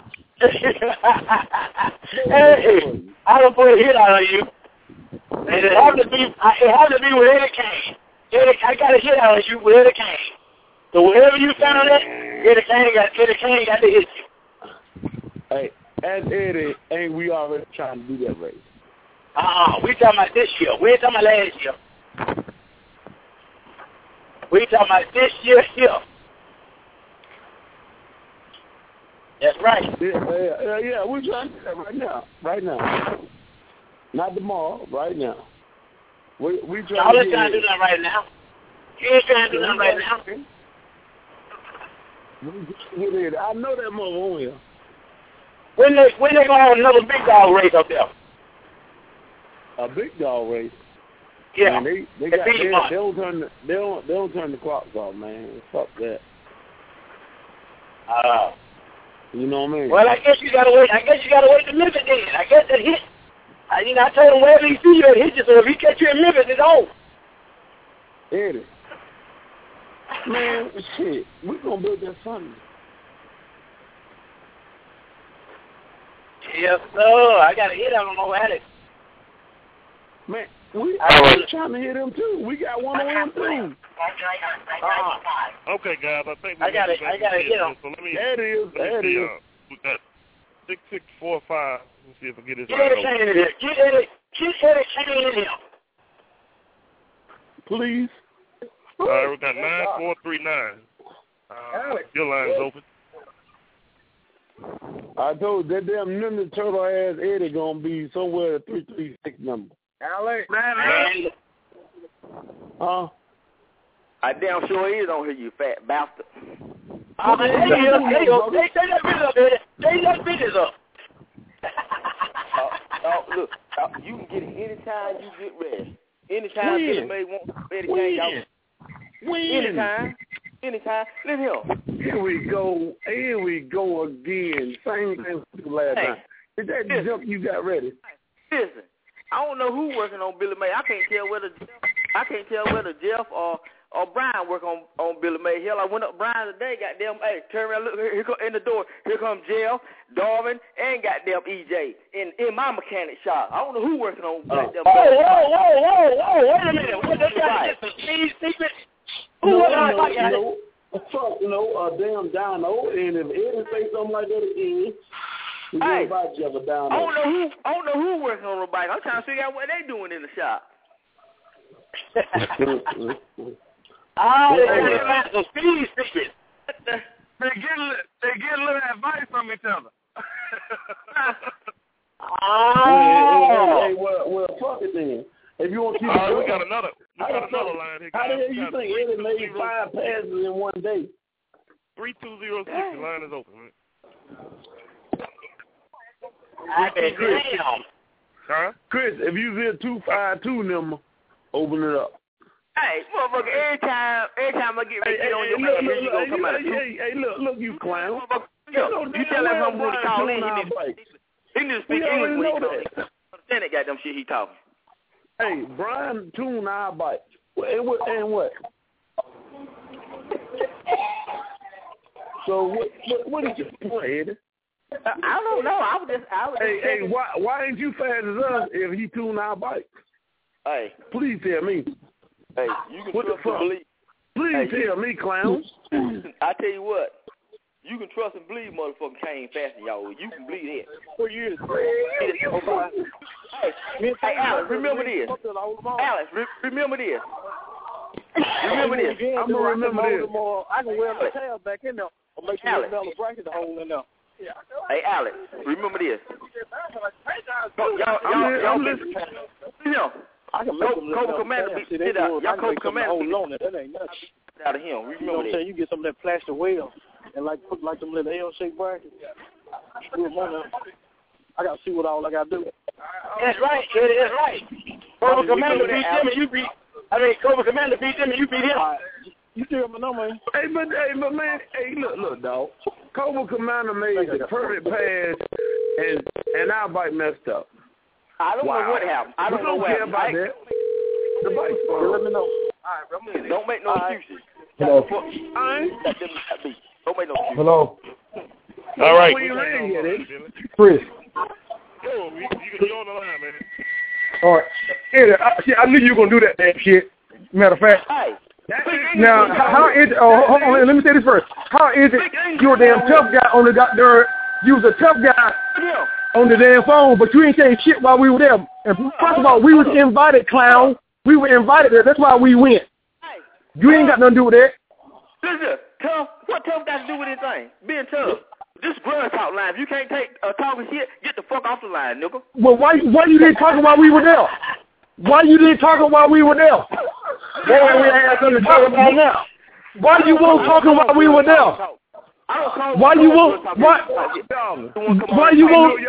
Hey, I don't put a hit out on you. And it had to be with Eddie Kane. I got a hit out on you with Eddie Kane. So wherever you found it, Eddie Kane got to hit you. Hey, as Eddie, ain't we already trying to do that race? We talking about this year. We ain't talking about last year. We talking about this year here. That's right. Yeah, we're trying to do that right now. Not tomorrow, right now. We trying Y'all ain't trying to do that right now. You ain't trying to do that right now. I know that mother on here. When they gonna have another big dog race up there? A big dog race? Yeah. Man, they don't turn the clocks off, man. Fuck that. You know what I mean? Well, I guess you gotta wait to Memphis then. I guess that hit. I told him wherever he see you, it hit you. So if he catch you in Memphis, it's on. Eddie. Man, shit. We gonna build that Sunday. Yes, sir. I got a hit. I don't know how to. Man, I was trying to hit him too. We got one on him too. Okay, guys, I think I got to hit him. So let me. That is. We got 6645. Let's see if I get his Get Eddie Kane in here. Get Eddie Kane in here. Please. All right, we got 9439. Your line's open. I told that damn Ninja Turtle ass Eddie gonna be somewhere at 336 number. Alex. Huh? I damn sure is on here, you fat bastard. There you go. Take that bitch up, Eddie. Take that bitch up. Look, you can get it anytime you get ready. Anytime Billy May wants Eddie Kane, y'all. Anytime. Let him. Here we go again. Same thing we did last time. Is that the jump you got ready? Listen, I don't know who working on Billy May. I can't tell whether Jeff or Brian work on Billy May. Hell, I went up Brian today, goddamn, hey, turn around, look, here come in the door. Here comes Jeff, Darvin, and goddamn EJ in my mechanic shop. I don't know who working on goddamn Whoa, wait a minute. What they got to get some secret? Who No, damn Dino, and if Eddie say something like that again, we go by Jeff or Dino. I don't know who working on the bike. I'm trying to figure out what they doing in the shop. They got some speed secrets. They get a little advice from each other. Hey, well, fuck it then. If you want to keep it we got another line here. How the hell you think Eddie made 5 passes in one day? 3206, the line is open. Damn. Huh? Chris, if you see a 252 number, open it up. Hey, motherfucker, every time I get ready to get on your ass, you gonna come out of look, you clown. You tell that homeboy to call in. He need to speak English when he calls. Understand that goddamn shit he talking. Hey, Brian tune our bike. And what? So what is your point, Eddie? I don't know. I was just Hey, why ain't you fast as us if he tune our bike? Hey. Please tell me. Hey, you can what trust and believe. Please tell me, clown. I tell you what. You can trust and believe motherfucking Kane faster, y'all. You can believe that. 4 years. Hey, Alex, remember this. Alex, remember this. Remember this. I'm going to remember this. I can wear my tail back in there or make sure there's another bracket to hold in there. Hey, Alex, remember this. Y'all listen. I can make them Cobra Commander y'all Cobra Commander on it. That ain't nothing. Out of him. You know what I'm saying? You get some of that plastic wheel and put them little L-shaped brackets. Screw them on there. I got to see what all I got to do. That's right, Eddie. That's right. Cobra Commander beat them and you beat. Cobra Commander beat them and you beat him. You still have my number, man. Hey, but man, look, dog. Cobra Commander made the perfect pass, and our bike messed up. I don't know what happened. I don't know what happened. About that. The bike's fine. Let me know. All right, don't make no excuses. Hello. Don't make no excuses. Hello. All right. Chris. Yo, you on the line, man. All right. Eddie, I knew you were going to do that damn shit. Matter of fact. Hey. Now, how is it? Oh, hold on. Let me say this first. How is it you're a damn tough guy on the goddamn? You was a tough guy on the damn phone, but you ain't saying shit while we were there. And first of all, we was invited, clown. We were invited there. That's why we went. You ain't got nothing to do with that. Listen, tough. What tough got to do with anything? Being tough. This grudge talk line. If you can't take talking shit, get the fuck off the line, nigga. Well, why you didn't talk while we were there? Why you didn't talk while we were there? Boy, we ain't something to talk about now. Why you won't talk while we were there? Why you won't? Why you won't?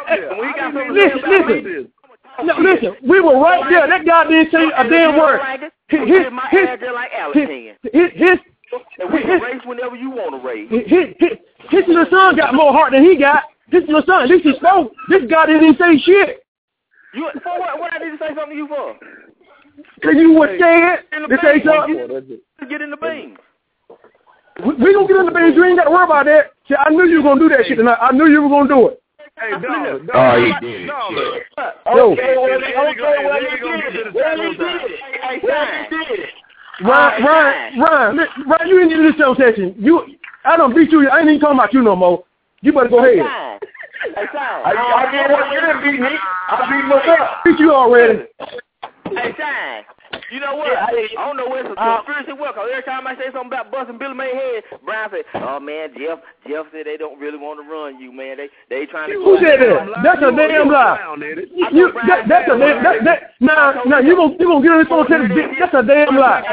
Listen. No, listen. We were right there. That guy didn't say a damn word. We can race whenever you want to race. his little son got more heart than he got. His little son, at least he spoke. This guy didn't say shit. You for what? What I need to say something to you for? Cause you were scared to say something. Get in the beans. We gonna get in the beans. You ain't got to worry about that. See, I knew you were gonna do that shit tonight. I knew you were gonna do it. Hey, dog. Oh, he did. Yo. Ryan, you ain't in this show session. I don't beat you. I ain't even talking about you no more. You better go ahead. I did what you didn't beat me. I beat myself. Beat you already. Hey, Shine. You know what? I don't know where it's conspiracy work. Every time I say something about busting Billy May head, Brian said, "Oh man, Jeff said they don't really want to run you, man. They trying to." Who said that? That's a damn lie. That's a damn. Now you gonna get on this phone and tell us that's a damn lie.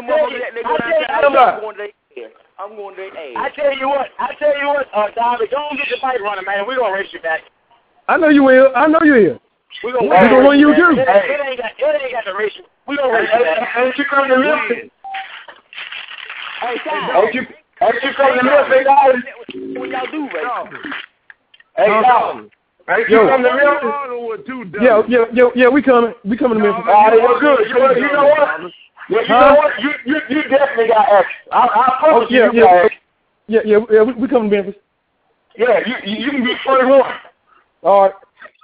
I'm going to I tell you what, Dobby, don't get the fight running, man. We're gonna race you back. I know you will. We're gonna run you too. It ain't got the race. We're gonna race you back. Ain't you come to Memphis? Hey, Tom. Ain't you come to Memphis, guys? What y'all do, right? Hey, Tom. Ain't you come to Memphis? Yeah, we coming. We coming to Memphis. All right, well, good. You know what? Yeah, you know what? You definitely got action. I promise you got action. Yeah, we coming to Memphis. Yeah, you can be 21. All right.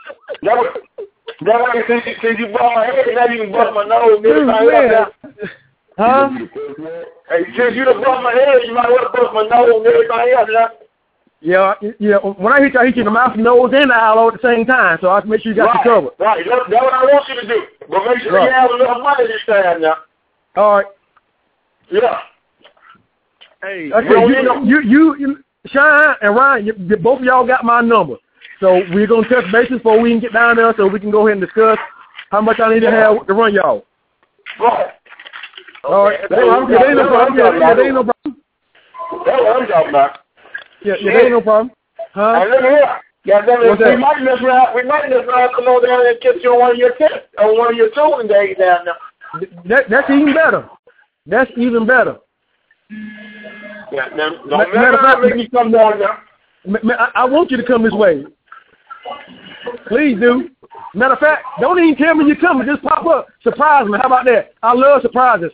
That way, since you bust my head, now you can bust my nose and everything else. Huh? Hey, since you done bust my head, you might well bust my nose and everything else now. Yeah. When I hit you in the mouth, nose, and the eye all at the same time, so I have to make sure you got you covered. Right, that's what I want you to do. But make sure you have enough money this time now. All right. Yeah. Hey, okay, you, Shine and Ryan, both of y'all got my number. So we're going to touch bases before we can get down there so we can go ahead and discuss how much I need to have to run y'all. Right. All right. There ain't no problem. There ain't no problem. That's what I'm talking about. Yeah, there ain't no problem. Huh? Hey, look here. We might mess around, come over there and get you on one of your tests, on one of your tooling days down there. That's even better. That's even better. Yeah, matter of fact, make me come down there. I want you to come this way. Please do. Matter of fact, don't even tell me you're coming. Just pop up. Surprise me. How about that? I love surprises.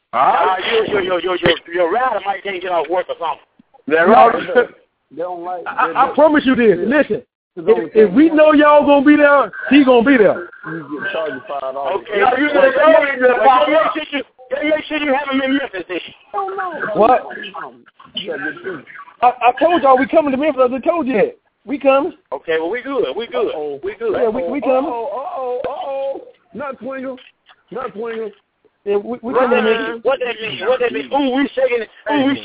Your rider might can't get off work or something. I promise you this. Listen, if we know y'all gonna be there, he gonna be there. Okay. Make sure you have him in Memphis. What? I told y'all we coming to Memphis. I told you that. We coming. Okay, well we good. Yeah, we coming. Not Twingle. Yeah, we coming to Memphis. What that mean? Ooh, we shaking it. We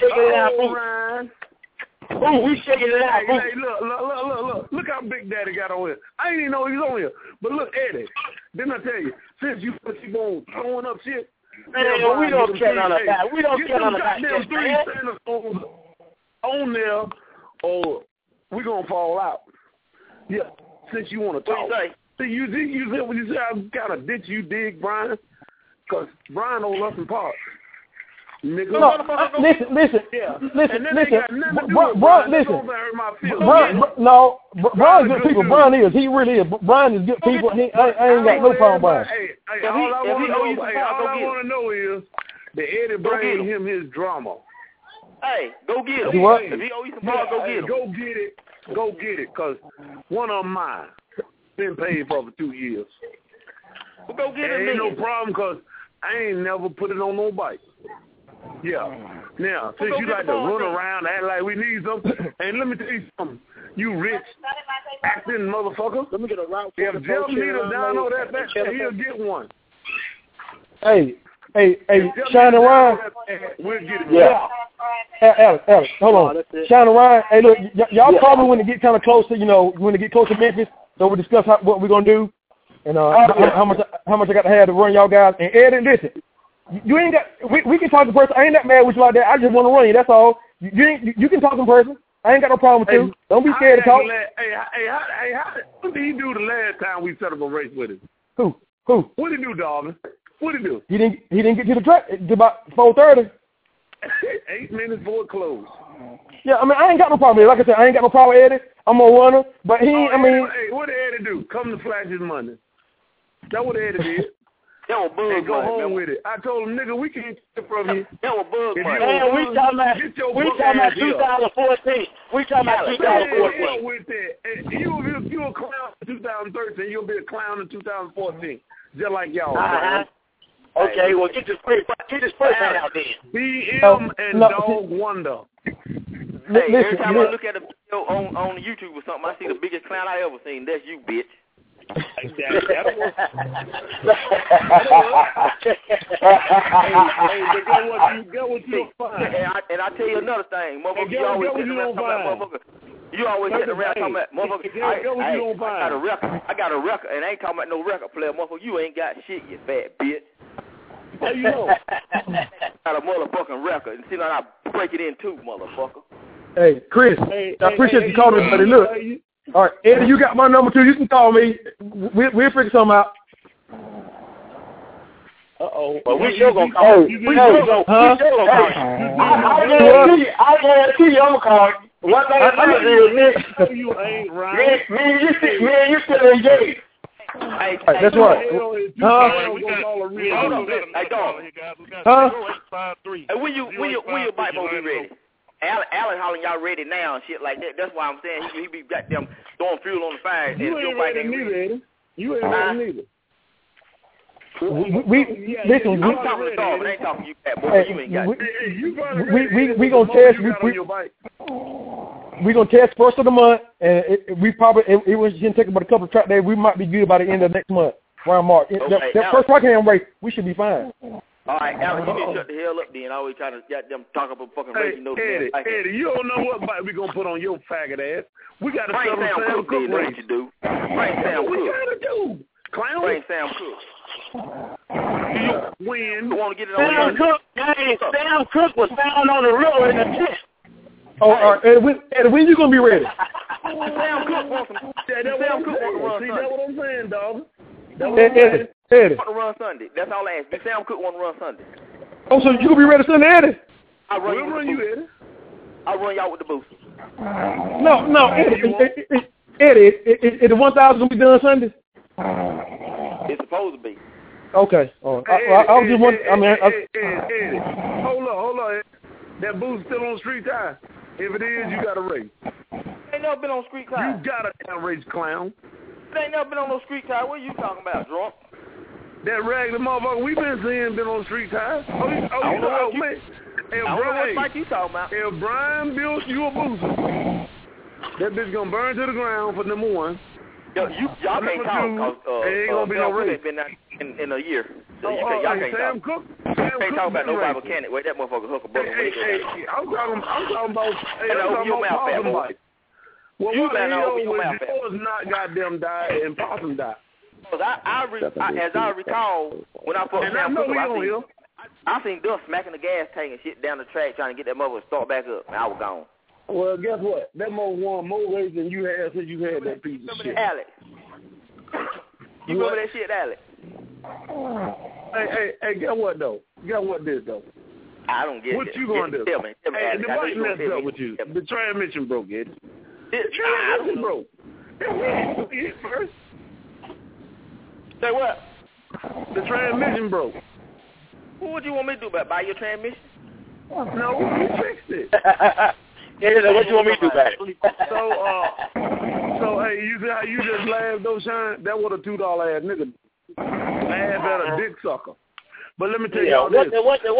shaking it out. Hey, look how Big Daddy got on here. I didn't even know he was on here. But look, Eddie, didn't I tell you, since you keep on throwing up shit, man, we don't care none of that. We don't care none of that. Get them goddamn 3 Santa on there, or we gonna fall out. Yeah, since you want to talk. See, you said when you say I kind of ditch you, dig Brian, because Brian owes us some parts. Listen. Listen. Brian's good people. Brian is. He really is. Brian is good people. I ain't got no problem with Brian. Hey, all I want to know is that Eddie bring him his drama. Hey, go get it. What? If he owe you some balls, go get it. Go get it, because one of mine been paid for 2 years. Well, go get it, ain't no problem, because I ain't never put it on no bike. Yeah. Now, since you like to run around, act like we need something, and let me tell you something. You rich, acting motherfucker. Let me get a route. If Jeff need us down on that he'll get one. Hey, Shine and Ryan. We'll get it. Yeah. Alex, hold on. Shine and Ryan. Hey, look, y'all call me when it get kind of close to, when it get close to Memphis, so we discuss what we're gonna do, and how much I got to have to run y'all guys. And Eddie, listen. You ain't got. We can talk in person. I ain't that mad with you like that. I just want to run you. That's all. You can talk in person. I ain't got no problem with you. Don't be scared to talk. What did he do the last time we set up a race with him? Who? What did he do, Darvin? What did he do? He didn't get to the track. It's about 4:30. 8 minutes before it closed. Yeah, I mean, I ain't got no problem. Like I said, I ain't got no problem with Eddie. I'm a runner, but he, Hey, what did Eddie do? Come to flash his money. That's what Eddie did. That was bug and go money, home with it. I told him, nigga, we can't get from you. That was bug money. Man, we talking about 2014. We talking about 2014. With that. You a clown in 2013. You'll be a clown in 2014. Just like y'all. Okay, well, get this first man out then. BM and Dog Wonder. Hey, every time I look at a video on YouTube or something, I see the biggest clown I ever seen. That's you, bitch. Get what you find. And I tell you another thing, motherfucker, you always sit around talking about motherfucker. You always sit around talking about motherfucker. I got a record, and I ain't talking about no record player, motherfucker. You ain't got shit, you fat bitch. How you know? Got a motherfucking record, and see now I break it in two, motherfucker. Hey, Chris, I appreciate you calling me, buddy. Look. All right, Eddie, you got my number too. You can call me. We'll figure something out. Well, we sure gonna call you. We sure gonna call you. I guarantee you I'm gonna call you. One thing I know is, Nick, you ain't right. Me and you still engaged. Hey, that's right. Hey, dog. Hey, when you bite gonna be ready? Alan hollering y'all ready now and shit like that. That's why I'm saying he be goddamn throwing fuel on the fire. And you ain't ready neither, Eddie. You ain't ready neither. Listen. I'm talking to dog, but I ain't talking to you, fat boy. You ain't got we gonna test. We gonna test first of the month, and it was gonna take about a couple of track days. We might be good by the end of next month, around March. That first Rockingham race, we should be fine. All right, Alex, you need to shut the hell up then. I always trying to get them talk about fucking race. You know Eddie, you don't know what bite we gonna put on your faggot ass. We gotta Bring settle Sam Cook race. What you do? Bring Sam Cook. We gotta do. Clown. Bring Sam Cook. You win. You want to get it on Sam Cook was found on the river in the tent. Oh, all right. Eddie, when you gonna be ready? Sam Cook wants some. Sam Cook wants to run Sunday. See, that's what I'm saying, dog. Eddie. Want to run Sunday. That's all I ask. Do Sam Cook want to run Sunday? Oh, so you gonna be ready Sunday, Eddie? I'll run you, Eddie. I'll run y'all with the boost. No, Eddie, is the 1,000 gonna be done Sunday? It's supposed to be. Okay. All right. I was just wondering. Eddie, hold on. That boost still on street time. If it is, you got to race. Ain't never been on street time. You got to race, clown. It ain't never been on no street time. What are you talking about, drunk? That regular motherfucker we been seeing been on street time. Man. If Brian built you a booster, that bitch gonna burn to the ground for number one. Y'all can't talk because ain't gonna be no race. Been in a year. So y'all can't Sam talk. Cook. Can't talk about nobody mechanic. Wait, that motherfucker hook a bucket. I'm talking about possum bite. Well, what the hell was yours not goddamn die and possum die? As I recall, when I put Sam Cook, I seen Duff smacking the gas tank and shit down the track trying to get that motherfucker start back up, and I was gone. Well, guess what? That mother won more races than you had since you had that piece of shit. Alex. You remember that shit, Alex? Hey, guess what, though? Guess what this, though? I don't get it. What you gonna do? Tell me, Hey, Alex. the bike messed up with you. The transmission broke, Eddie. The transmission broke. Hit first. Say what? The transmission broke. What you want me to do about buy your transmission? No, we fixed it. What you want me to do about it? So hey, you see how you just laughed, though, Shine? That was a $2 ass nigga. Laugh at a dick sucker. But let me tell y'all this. What the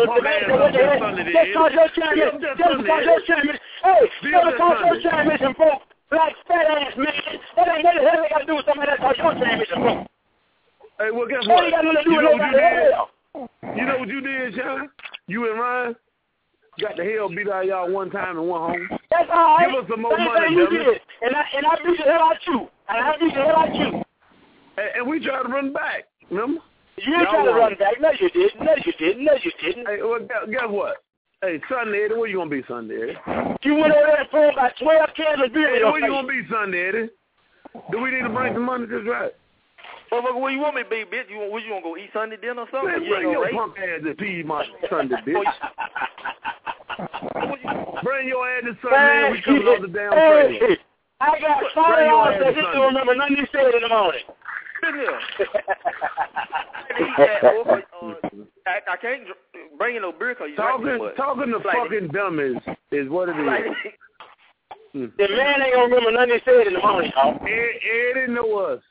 transmission broke. Black fat ass man. That ain't nothing that got to do with something that's called your transmission broke. Hey, well, guess What what? you got nothing to do with nobody else? You know what you did, Shine? You and Ryan got the hell beat out of y'all one time and went home. That's all right. Give us some more money, you did. And I beat the hell out you. And we tried to run back, remember? You ain't trying to run back. No, you didn't. Hey, well, guess what? Hey, Sunday, Eddie, where you going to be Sunday, Eddie? You went over there and pulled about 12 cans of beer. Hey, where you going to be Sunday, Eddie? Do we need to bring some money to this right? Motherfucker, where you want me to be, bitch? You want to go eat Sunday dinner or something? Man, bring your punk ass to Piedmont Sunday, bitch. Bring your ass to Sunday and we coming off the damn trailer. I got $40 that he don't remember nothing you said in the morning. I can't bring you no beer because you talking to fucking dummies is what it is. The man ain't gonna remember nothing he said in the morning, y'all. Eddie know us.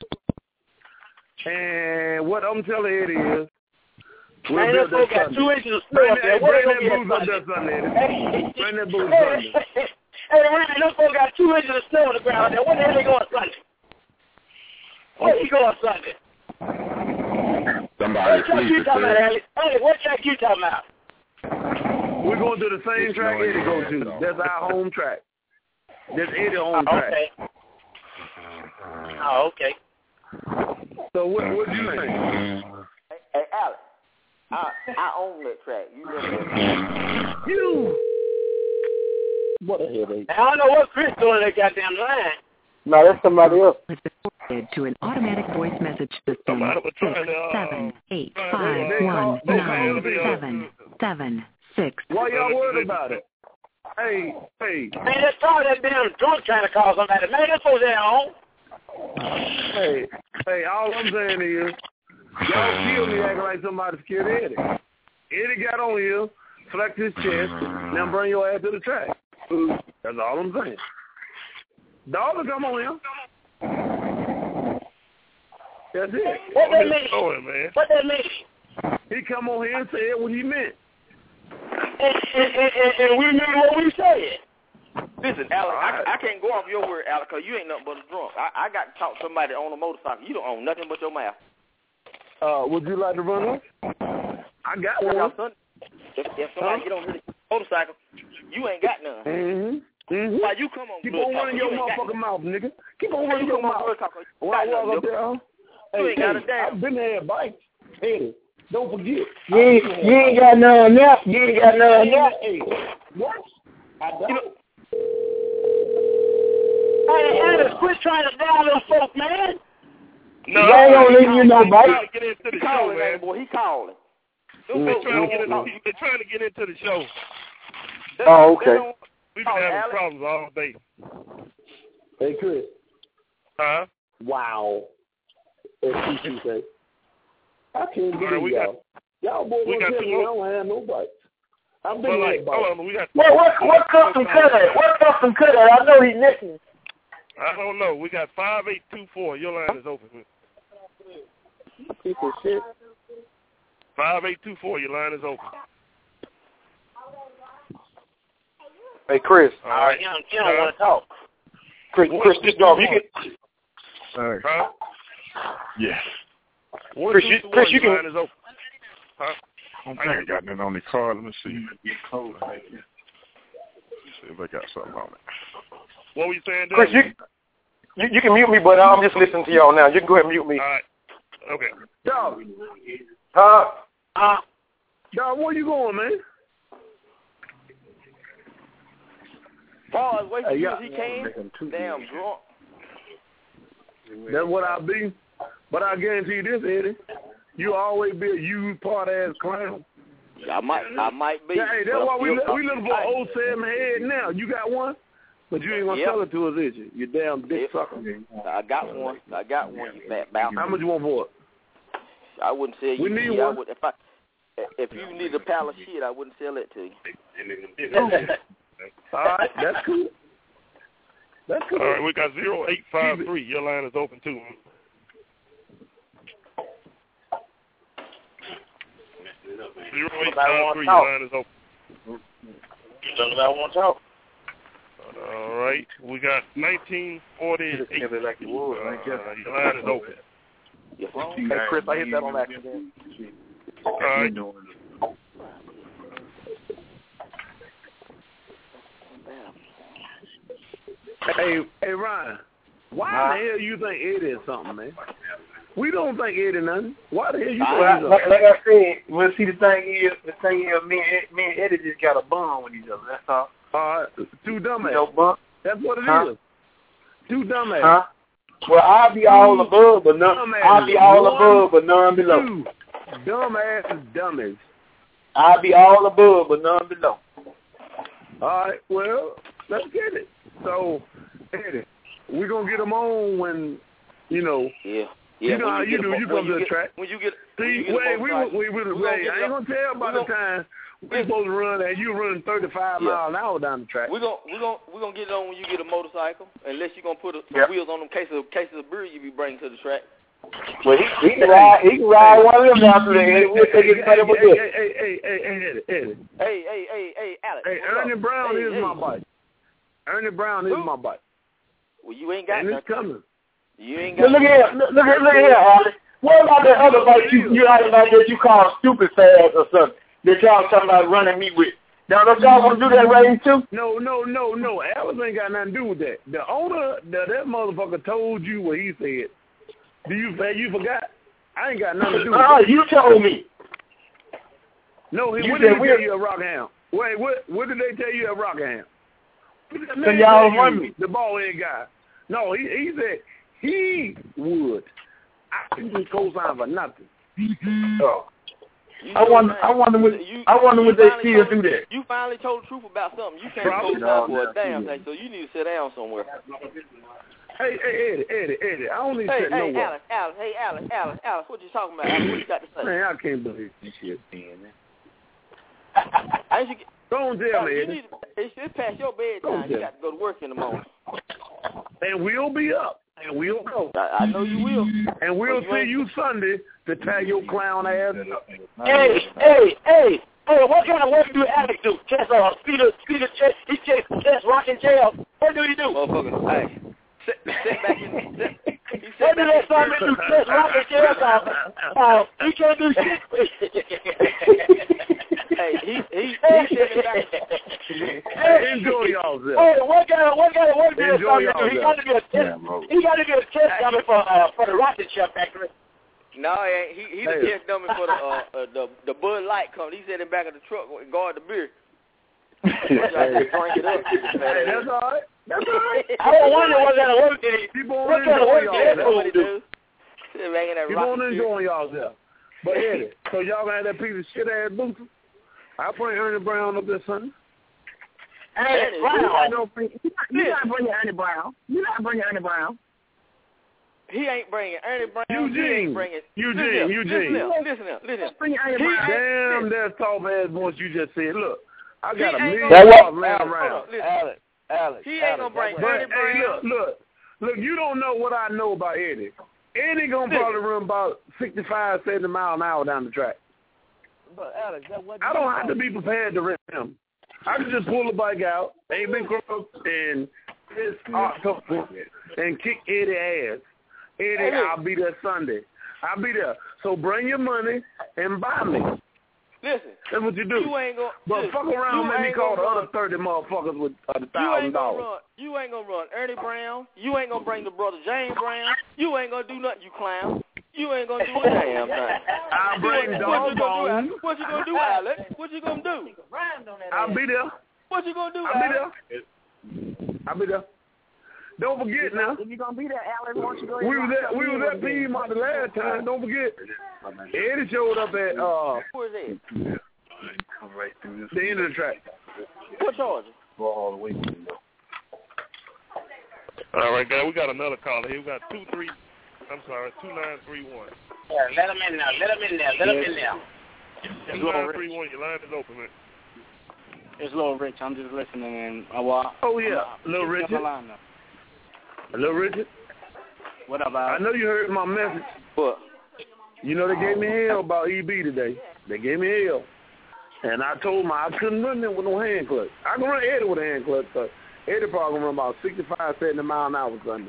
And what I'm telling Eddie is, man, that fool got 2 inches of snow up there. Bring that booze up there Sunday, Eddie. Bring that booze Sunday. Hey, man, that fool got 2 inches of snow on the ground there. Where the hell they going Sunday? Where he going Sunday? Somebody what track you talking about, Alex? Hey, what track you talking about? We're going to the same track Eddie goes to. That's our home track. That's Eddie's home track. Okay. Oh, okay. So what do you think? Hey, Alex, I own that track. You know that. You. What a headache. I don't know what Chris doing in that goddamn line. No, that's somebody else. To an automatic voice message system. 678519776. Why y'all worried about it? Hey. Man, that's probably that damn drunk trying to call somebody. Man, that's supposed to be home. Hey, all I'm saying is, y'all kill me acting like somebody scared Eddie. Eddie got on here, flexed his chest, now bring your ass to the track. That's all I'm saying. Dog will come on here. That's it. What that mean? What that mean? He come on here and said what he meant. And we knew what we said. Listen, Alex, I can't go off your word, Alex, because you ain't nothing but a drunk. I got to talk to somebody on a motorcycle. You don't own nothing but your mouth. Would you like to run up? I got one. If somebody get on the motorcycle, you ain't got none. Why you come on? Keep on running your motherfucking mouth, nigga. Keep on running your mouth. When I walk up there, you ain't got a damn. I've been there at bikes. Hey, don't forget. You ain't got none now. You ain't got none now. Hey, what? I don't. Hey, Alex, quit trying to down them folk, man. No, I ain't gonna leave you no bite. He calling, man, boy. He calling. They're trying to get into the show. Oh, okay. We've been having problems all day. Hey, Chris. Huh? Wow. As you say. I can't get it, y'all. Y'all boys don't tell me I don't have no bites. I've been there. What custom cut at? What custom cut at? I know he's listening. I don't know. We got 5824. Your line is open. Piece of shit. 5824. Your line is open. Hey, Chris. All right. You don't want to talk. Chris, this dog, you can. All right. Huh? Yeah. Chris, you can. Line is open. Huh? I don't think I got nothing on the card. Let me see. Hold on. See if I got something on it. What were you saying, Dan? Chris, you can mute me, but I'm just listening to y'all now. You can go ahead and mute me. All right. Okay. Dog. Dog, where you going, man? Paul, wait till he came. Damn drunk. That's what I'll be. But I guarantee you this, Eddie. You always be a used part-ass clown. I might be. Yeah, hey, that's why we looking for an 07 head now. You got one? But you ain't going to sell it to us, is you? You damn dick sucker. I got one, you fat bastard. How much you want for it? I wouldn't sell you. We need one. If you need a pile of shit, I wouldn't sell it to you. All right, that's cool. That's cool. All right, we got 0853. Your line is open, too. Your line is open. Somebody want to talk. All right, we got 1948. Your line is open. Hey, Chris, I hit that on accident. All right. Hey, Ryan, why the hell you think Eddie is something, man? We don't think Eddie nothing. Why the hell you think he's like I said, well, see, the thing is, me and Eddie just got a bond with each other. That's all. All right, two dumbass. No, that's what it is. Two dumbass. Huh? Well, I'll be all above, but none. I'll be all above, but none below. Two dumbass dummies. I'll be all above, but none below. All right, well, let's get it. So, Eddie, we're going to get them on when, you know. Yeah. You know how you do. You come to the track. When you get, see, wait. I ain't gonna tell about the time we're supposed to run, and you running 35 miles an hour down the track. We're gonna get it on when you get a motorcycle, unless you're gonna put some wheels on them cases of beer you be bringing to the track. Well, he can ride one of them down through there. We'll take it better with this. Eddie. Hey, Alex. Hey, Ernie Brown is my bike. Ernie Brown is my bike. Well, you ain't got and it's coming. You ain't got look here, Alex. What about the other bike you had about that you call stupid fast or something that y'all talking about running me with? Now, don't y'all want to do that race too? No. Alice ain't got nothing to do with that. The owner, that motherfucker told you what he said. You forgot? I ain't got nothing to do with that. You told me. No, what did he tell you at Rockham? Wait, what did they tell you at Rockham? So y'all run me. The ball head guy. No, he said he would. I couldn't co-sign for nothing. Oh. I wonder what they still do that. You finally told the truth about something. You can't co-sign for a damn thing, so you need to sit down somewhere. Hey, Eddie, I don't need to sit nowhere. Alex, what you talking about? Alex, what you got to say? Man, I can't believe this shit, man. Don't tell me, Eddie. It's past your bedtime. You got to go to work in the morning. And we'll be up. And we'll go. I know you will. And we'll see you Sunday to tag your clown ass up. Hey, what kind of work do Alex do? Just speed chest, he chest rocking jail. What do he do? Motherfucker, hey. Sit back in. What do that son do? Chest rocking jail. He can't do shit. Hey, he sitting back. Hey, enjoy yourself. Hey, what kind of work do that son do? He got to be a test dummy for the rocket ship factory. No, he's a test dummy for the Bud Light company. He sat in the back of the truck and guard the beer. Drink it up. That's all right. I don't wonder what kind of work did he do. What kind of work did that do? Keep on enjoying yourself. But Eddie, so y'all gonna have that piece of shit ass booster? I'll bring Ernie Brown up this Sunday. Ernie Brown? You're not bringing Ernie Brown. You're not bringing Ernie Brown. He ain't bringing Ernie Brown. Eugene. Listen. Bring Ernie Brown. Damn, that soft ass voice you just said. Look, I got $1 million laying around. Alex. He ain't gonna bring Ernie Brown. Hey, look, you don't know what I know about Eddie. Eddie gonna probably run about 65, 70 miles an hour down the track. But Alex, I don't have to be prepared to rent him. I can just pull the bike out, ain't been crooked, and kick Eddie ass. Eddie, I'll be there Sunday. I'll be there. So bring your money and buy me. Listen. That's what you do. You ain't gonna, but fuck around and make me call the other 30 motherfuckers with $1,000. You ain't gonna run Ernie Brown. You ain't gonna bring the brother James Brown. You ain't gonna do nothing, you clown. You ain't gonna do a damn thing. I'll bring Dog Bone. What you gonna do, Alex? What you gonna do? I'll be there. What you gonna do, Alex? I'll be there. Don't forget now. If you're gonna be there, Alex, why don't you go? We was at Piedmont the last time. Don't forget. Eddie showed up at where is it? Come right through this. The end of the track. What charge? Go all the way. All right, guys, we got another caller here. We got 2931. Yeah, let him in now. 2931, your line is open, man. It's Little Rich. I'm just listening. And Little Richard. Little Richard. What up, Alex? I know you heard my message. What? You know they gave me hell about EB today. They gave me hell. And I told them I couldn't run them with no hand clutch. I can run Eddie with a hand clutch, but Eddie probably run about 65, 70 miles an hour Sunday.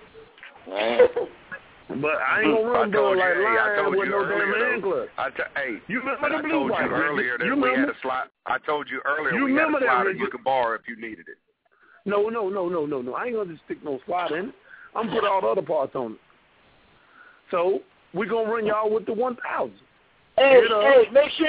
But I ain't gonna run doing like lying with no damn hand clutch. You remember I told you earlier that we had a slot. I told you earlier we had a slider you could borrow if you needed it. No. I ain't gonna just stick no slider in it. I'm gonna put all the other parts on it. So we're gonna run y'all with the 1,000. Hey, make sure.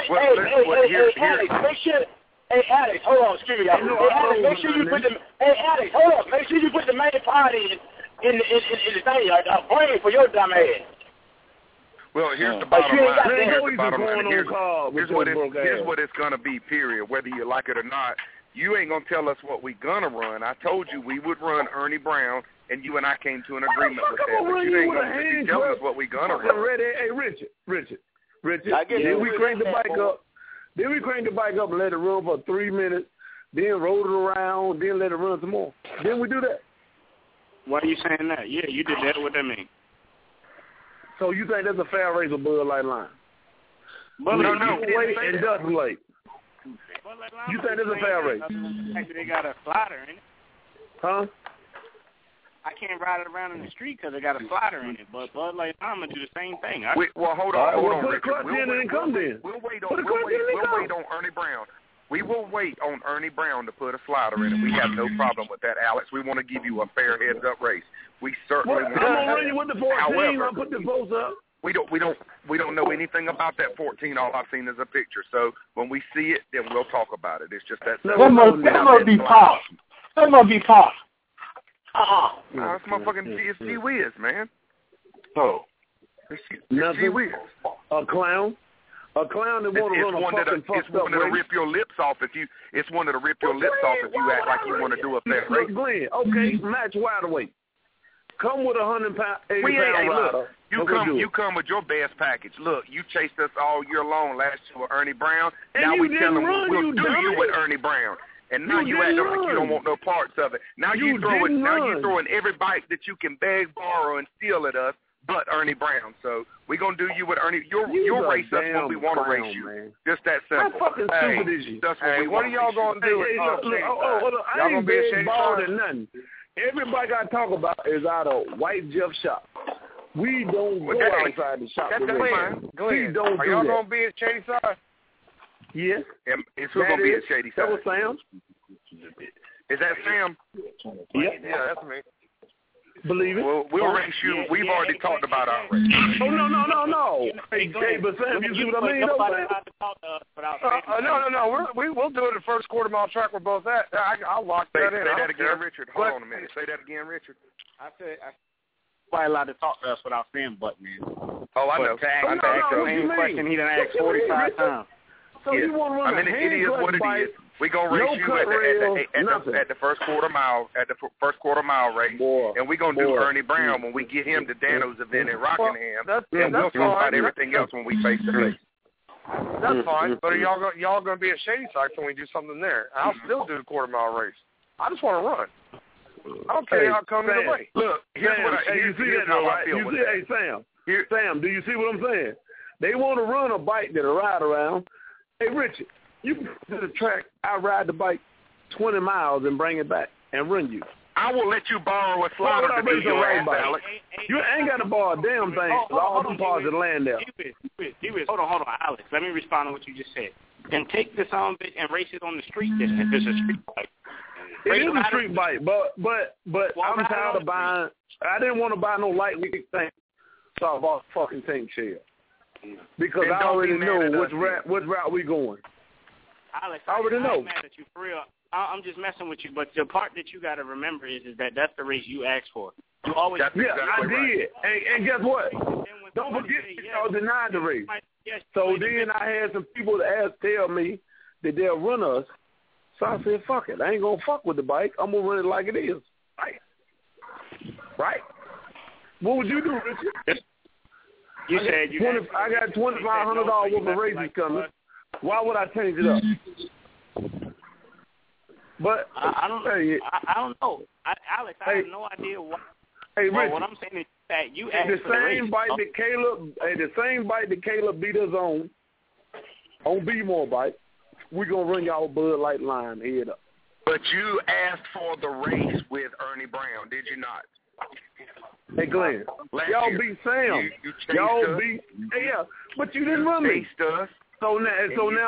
Hey, Alex, hold on, excuse me, y'all. Hey, Alex, make sure you put the. Hey, Alex, hold on, make sure you put the main part in the thing. I'm praying for your dumb ass. Well, here's the bottom line. Here's what it's going to be, period. Whether you like it or not, You ain't going to tell us what we going to run. I told you we would run Ernie Brown, and you and I came to an agreement with that. But you ain't going to tell us what we going to run. Hey, Richard. Then we crank the bike up. Then we crank the bike up and let it run for 3 minutes. Then roll it around. Then let it run some more. Then we do that. Why are you saying that? Yeah, you did that. What that mean? So you think that's a fair race of Bud Light line? No. Wait and dust late. You think that's a fair race? They got a slider in it. Huh? I can't ride it around in the street because it got a slider in it. But Bud Light I'm gonna do the same thing. Hold on, put a clutch in and come then. We'll wait on Ernie Brown. We will wait on Ernie Brown to put a slider in it. We have no problem with that, Alex. We want to give you a fair heads-up race. We certainly want to. I'm gonna run you with the 14. However, I'll put the votes up. We don't know anything about that 14. All I've seen is a picture. So when we see it, then we'll talk about it. It's just that. That must be pop. That must be pop. No, it's motherfucking G Wiz, man. Oh. It's G Wiz. A clown? A clown that want to run a fucking fucked up race? It's one that'll rip your lips off if you act like you want to do a fair race. Glenn, okay, match wide awake. Come with 100 pound, 80 pound rider. You come with your best package. Look, you chased us all year long last year with Ernie Brown. And now we tell them we'll do you with Ernie Brown. And now you acting like you don't want no parts of it. Now you throwing every bike that you can beg, borrow, and steal at us, but Ernie Brown. So we're gonna do you with Ernie. You'll race us when we want to race you. Man. Just that simple. How fucking stupid is you? That's what are y'all gonna do? Hold on. I ain't big bald and nothing. Every bike I talk about is out of White Jeff shop. We don't go outside the shop. That's fine. Please don't are do y'all that. gonna be at Shady Side? Yes. It's who's gonna be at Shady Side? That was Sam. Is that Sam? Yeah, that's me. Believe it. Well, we'll race you. We've already talked about our race. Oh, no. Hey, but Sam, you see what I mean? No. We'll do it at first quarter mile track we're both at. I'll lock that in. Say that again, Richard. Hold on a minute. Say that again, Richard. I said quite allowed to talk to us without saying but, man. Oh, I know. To ask the same question he done asked 45 times. So you want to run it is what it is. We're going to race you at the first quarter mile race. And we're going to do Ernie Brown when we get him to Dano's event in Rockingham. And we'll talk about everything else when we face the face. That's fine. But are y'all going to be at Shady Side when we do something there? I'll still do the quarter mile race. I just want to run. I don't care how it comes either way. Look, here's how I feel with that. Hey, Sam, do you see what I'm saying? They want to run a bike that'll ride around. Hey, Richard, you go to the track, I ride the bike 20 miles and bring it back and run you. I will let you borrow a slider to do your ass, Alex. You ain't got to borrow a damn thing. All them parts that land there. Hold on, Alex. Let me respond to what you just said. Then take this on and race it on the street then, if it's a street bike. It is a street bike, but I'm tired of buying. I didn't want to buy no lightweight thing, so I bought a fucking tank shell. Because I already know which route we going. Alex, I already know. I'm mad at you for real. I'm just messing with you, but the part that you got to remember is that that's the race you asked for. You always I did. And guess what? Don't forget y'all denied the race. So then I had some people that tell me that they'll run us. So I said, fuck it. I ain't going to fuck with the bike. I'm going to run it like it is. Right? What would you do, Richard? You said you I got $2,500 worth of races coming. Why would I change it up? But I don't know. Alex, I have no idea why. Hey, Richard, what I'm saying is that you asked the same bike that Caleb beat us on B-More bike, we're going to run y'all Bud Light line head up. But you asked for the race with Ernie Brown, did you not? Hey, Glenn, y'all beat Sam. Y'all beat, but you didn't run me. Us. So now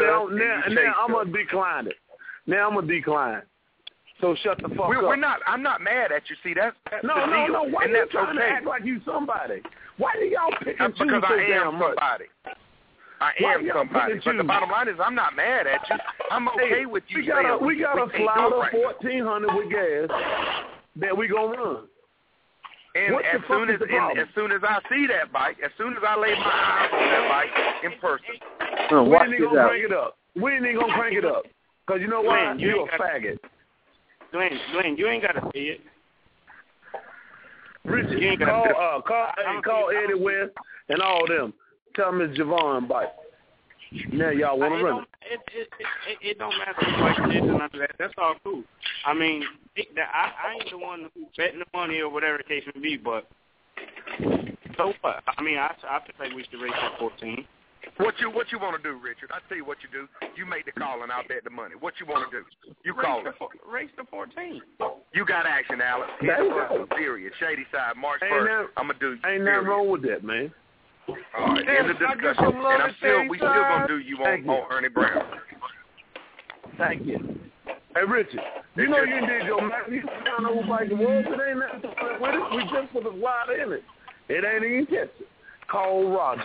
I'm going to decline it. Now I'm going to decline. So shut the fuck up. I'm not mad at you. See, that's no. the deal. Why and you that's trying okay. to act like you somebody? Why do y'all pick and choose because so I am damn much? somebody. I am somebody. But the bottom line is I'm not mad at you. I'm okay with you. We got a Slider 1400 with gas that we going to run. And as soon as I see that bike, as soon as I lay my eyes on that bike in person. We ain't going to crank it up. Because you know why? Dwayne, You're a faggot. Dwayne, you ain't got to see it. Richard, call Eddie West and all them. Tell them it's Javon Bite. Now y'all want to run it. It don't matter like this and none of that. That's all cool. I mean, I ain't the one who's betting the money or whatever the case may be, but so what? I mean, I feel like we should raise to 14. What you want to do, Richard? I tell you what you do. You make the call and I'll bet the money. What you want to do? You call it. Race to 14. You got action, Alex. Period. Shady Side, March 1st. I'm going to do. Ain't nothing wrong with that, man. All right, end of discussion. And we still going to do you on Ernie Brown. Thank you. Hey, Richard, you know you did your math. You don't know who Mike was. It ain't nothing to play with it. We just put the wide in it. It ain't even tested. Call Roger.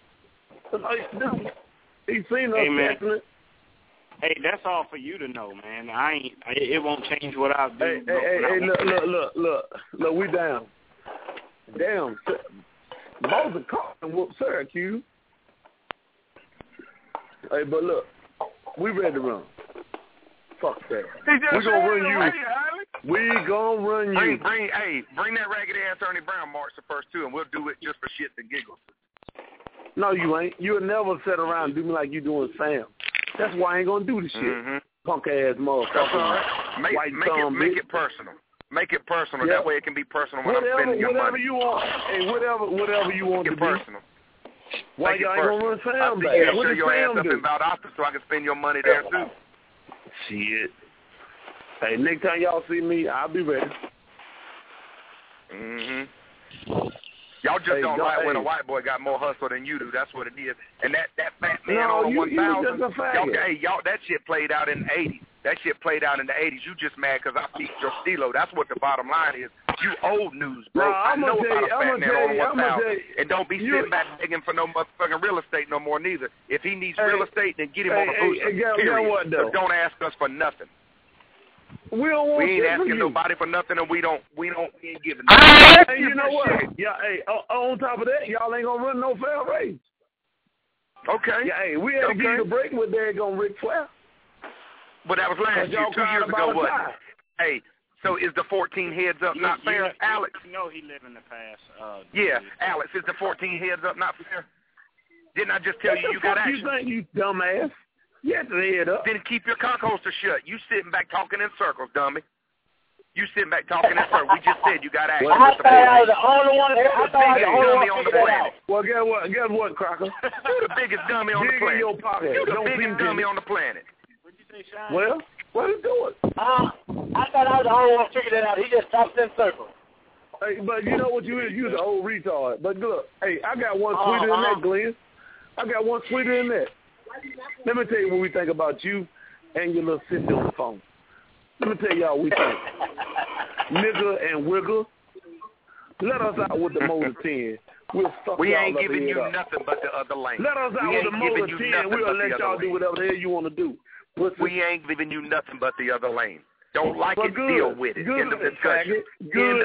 He's seen us testing it. Hey, that's all for you to know, man. It won't change what I do. Hey, look, we down. Damn. Moses Carson whooped Syracuse. Hey, but look, we ready to run. Fuck that. We gonna run you. We gonna run you. Bring that raggedy ass Ernie Brown March the 1st too, and we'll do it just for shits and giggles. No, you ain't. You'll never sit around and do me like you doing Sam. That's why I ain't gonna do the shit. Mm-hmm. Punk ass motherfucker. Right. Make it personal. Make it personal. Yep. That way it can be personal when I'm spending your money. Whatever you want. Hey, whatever you want to personal. Be. Why y'all ain't gonna run Sam back? I'll show your ass up in Valdosta so I can spend your money there too. Shit. Hey, next time y'all see me, I'll be ready. Mm-hmm. Y'all just don't like when a white boy got more hustle than you do. That's what it is. And that fat man on the 1,000, y'all, that shit played out in the 80s. That shit played out in the 80s. You just mad because I peaked your stilo. That's what the bottom line is. You old news, bro. I know about a fat man on the 1,000. And don't be sitting back begging for no motherfucking real estate no more neither. If he needs real estate, then get him on a booster. But don't ask us for nothing. We ain't asking nobody for nothing, and we ain't giving. Hey, you know what? Yeah, hey, on top of that, y'all ain't gonna run no fair race. Okay. Yeah, hey, we had to give you a break with daggone Ric Flair. But that was last year, 2 years ago, wasn't it? Hey, so is the 14 heads up not fair, Alex? You know he lived in the past. Yeah, Alex, is the 14 heads up not fair? Didn't I just tell you got action? You think, you dumbass? You have to head up. Then keep your cock holster shut. You sitting back talking in circles, dummy. You sitting back talking in circles. We just said you got action. Well, I thought I was the only one. I thought I was the only one on the planet. Well, guess what, Crocker? You the biggest dummy on the planet. Your pocket. You the biggest dummy on the planet. What'd you say, Shine? Well, what are you doing? I thought I was the only one figured that out. He just talks in circles. Hey, but you know what you is? You're the old retard. But look, hey, I got one sweeter than that, Glenn. I got one sweeter than that. Let me tell you what we think about you and your little sister on the phone. Let me tell y'all what we think. Nigga and wiggle. Let us out with the motor 10. We ain't giving you nothing but the other lane. Let us out with the motor 10. We'll let y'all do whatever the hell you want to do. We ain't giving you nothing but the other lane. Don't like it, deal with it. End of discussion. Good.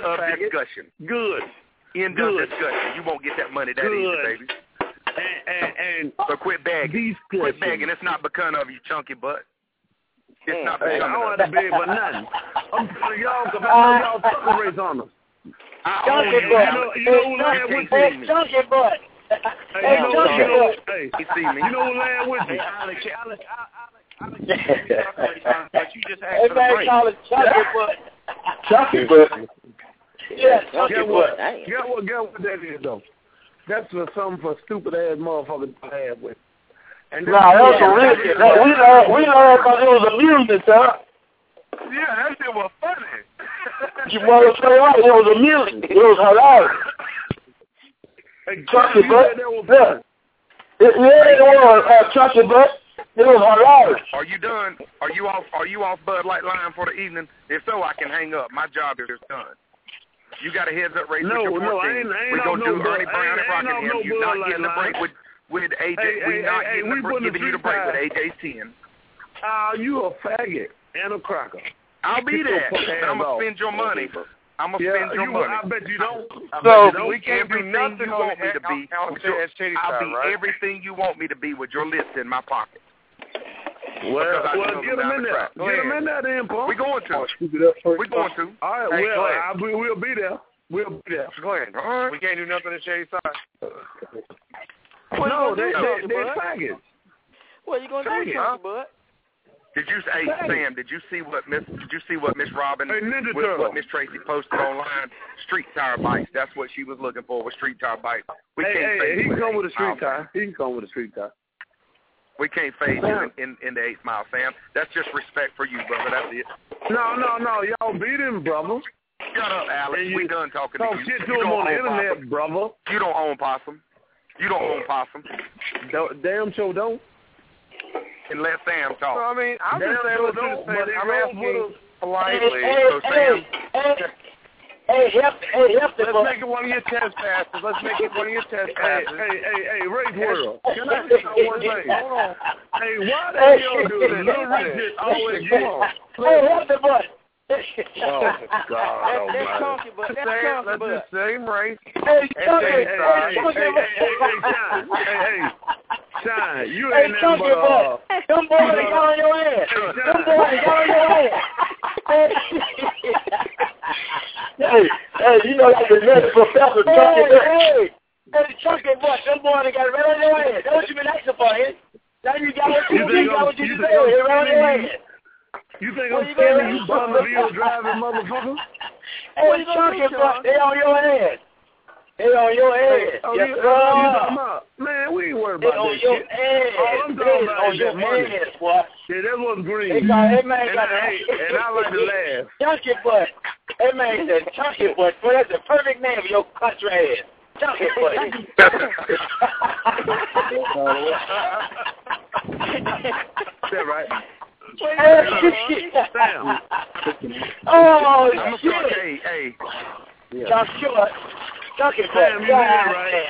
End of discussion. You won't get that money that easy, baby. And so quit begging. Quit begging. It's not because of you, chunky butt. It's not because I don't have to beg for nothing. I'm telling y'all because I know y'all took a race on us. Chunky butt. You know who laughed with me? Chunky butt. Hey, you see me. You know who laughed with me? Alex, but you just asked for the break. Everybody call it chunky butt. Chunky butt. Yeah, chunky butt. Get what that is, though. That's for something for stupid ass motherfuckers to have with. And no, that's a risk. We learned because it was amusing, sir. Yeah, that shit was funny. You want to say right? It was amusing. It was hilarious. Chunky butt. Yeah. It was chunky butt. It was hilarious. Are you done? Are you off Bud Light line for the evening? If so, I can hang up. My job is done. You got a heads up race with your 14. We're going to do Ernie Brown and Rockingham. You're not getting the break with AJ. We're not giving you the break with AJ's 10. You a faggot and a cracker. I'll be there. I'm going to spend your money. I'm going to spend your money. I bet you don't. So we can't do nothing you want me to be. I'll be everything you want me to be with your list in my pocket. Well, get them in there. Get them in there then, Punk. We're going to. We're going to. All right, we'll be there. We'll be there. Go ahead. All right. We can't do nothing to Shady Side. No, they're faggots. What you gonna do, huh? Bud? Did you say, Sam? Did you see what Miss Robin, what Miss Tracy posted online? Street tire bikes. That's what she was looking for. Was street tire bikes. We can't he can come with a street tire. He can come with a street tire. We can't fade you in the 8 Mile, Sam. That's just respect for you, brother. That's it. No. Y'all beat him, brother. Shut up, Alex. We done talking to you. Talk shit to him on the internet, possum. brother. You don't own possum. You don't own possum. Damn sure don't. And let Sam talk. So, I mean, I'm just saying what you're saying. I'm asking politely. Hey, help the Let's make it one of your test passes. Hey, Race World. Can I say one thing? Hold on. Hey, why the hell do the Little Richard always get on? Hey, help the butt. Oh, God. That's the same race. Hey, Shine, you ain't nothing but them boys got on your ass. Them boys got on your ass. Hey, you know like the next professor Hey, Chunky butt, them boys got right on your ass. That's what you been asking for, eh? Now you got what you deserve. Right on your ass. You think I'm scared you Bonneville driving motherfucker? Hey, Chunky butt, they on your ass. They on your ass. Oh, yes, sir. Man, we ain't worried about that shit. All I'm talking about is that money. Boy. Yeah, that was green. And I like to laugh. Chunky butt. That man said chunky butt. Boy, that's the perfect name for your country ass. Chunky butt. That right? Damn. Oh, shit. Hey. Chunky butt. Chunky butt. Damn, you did that right.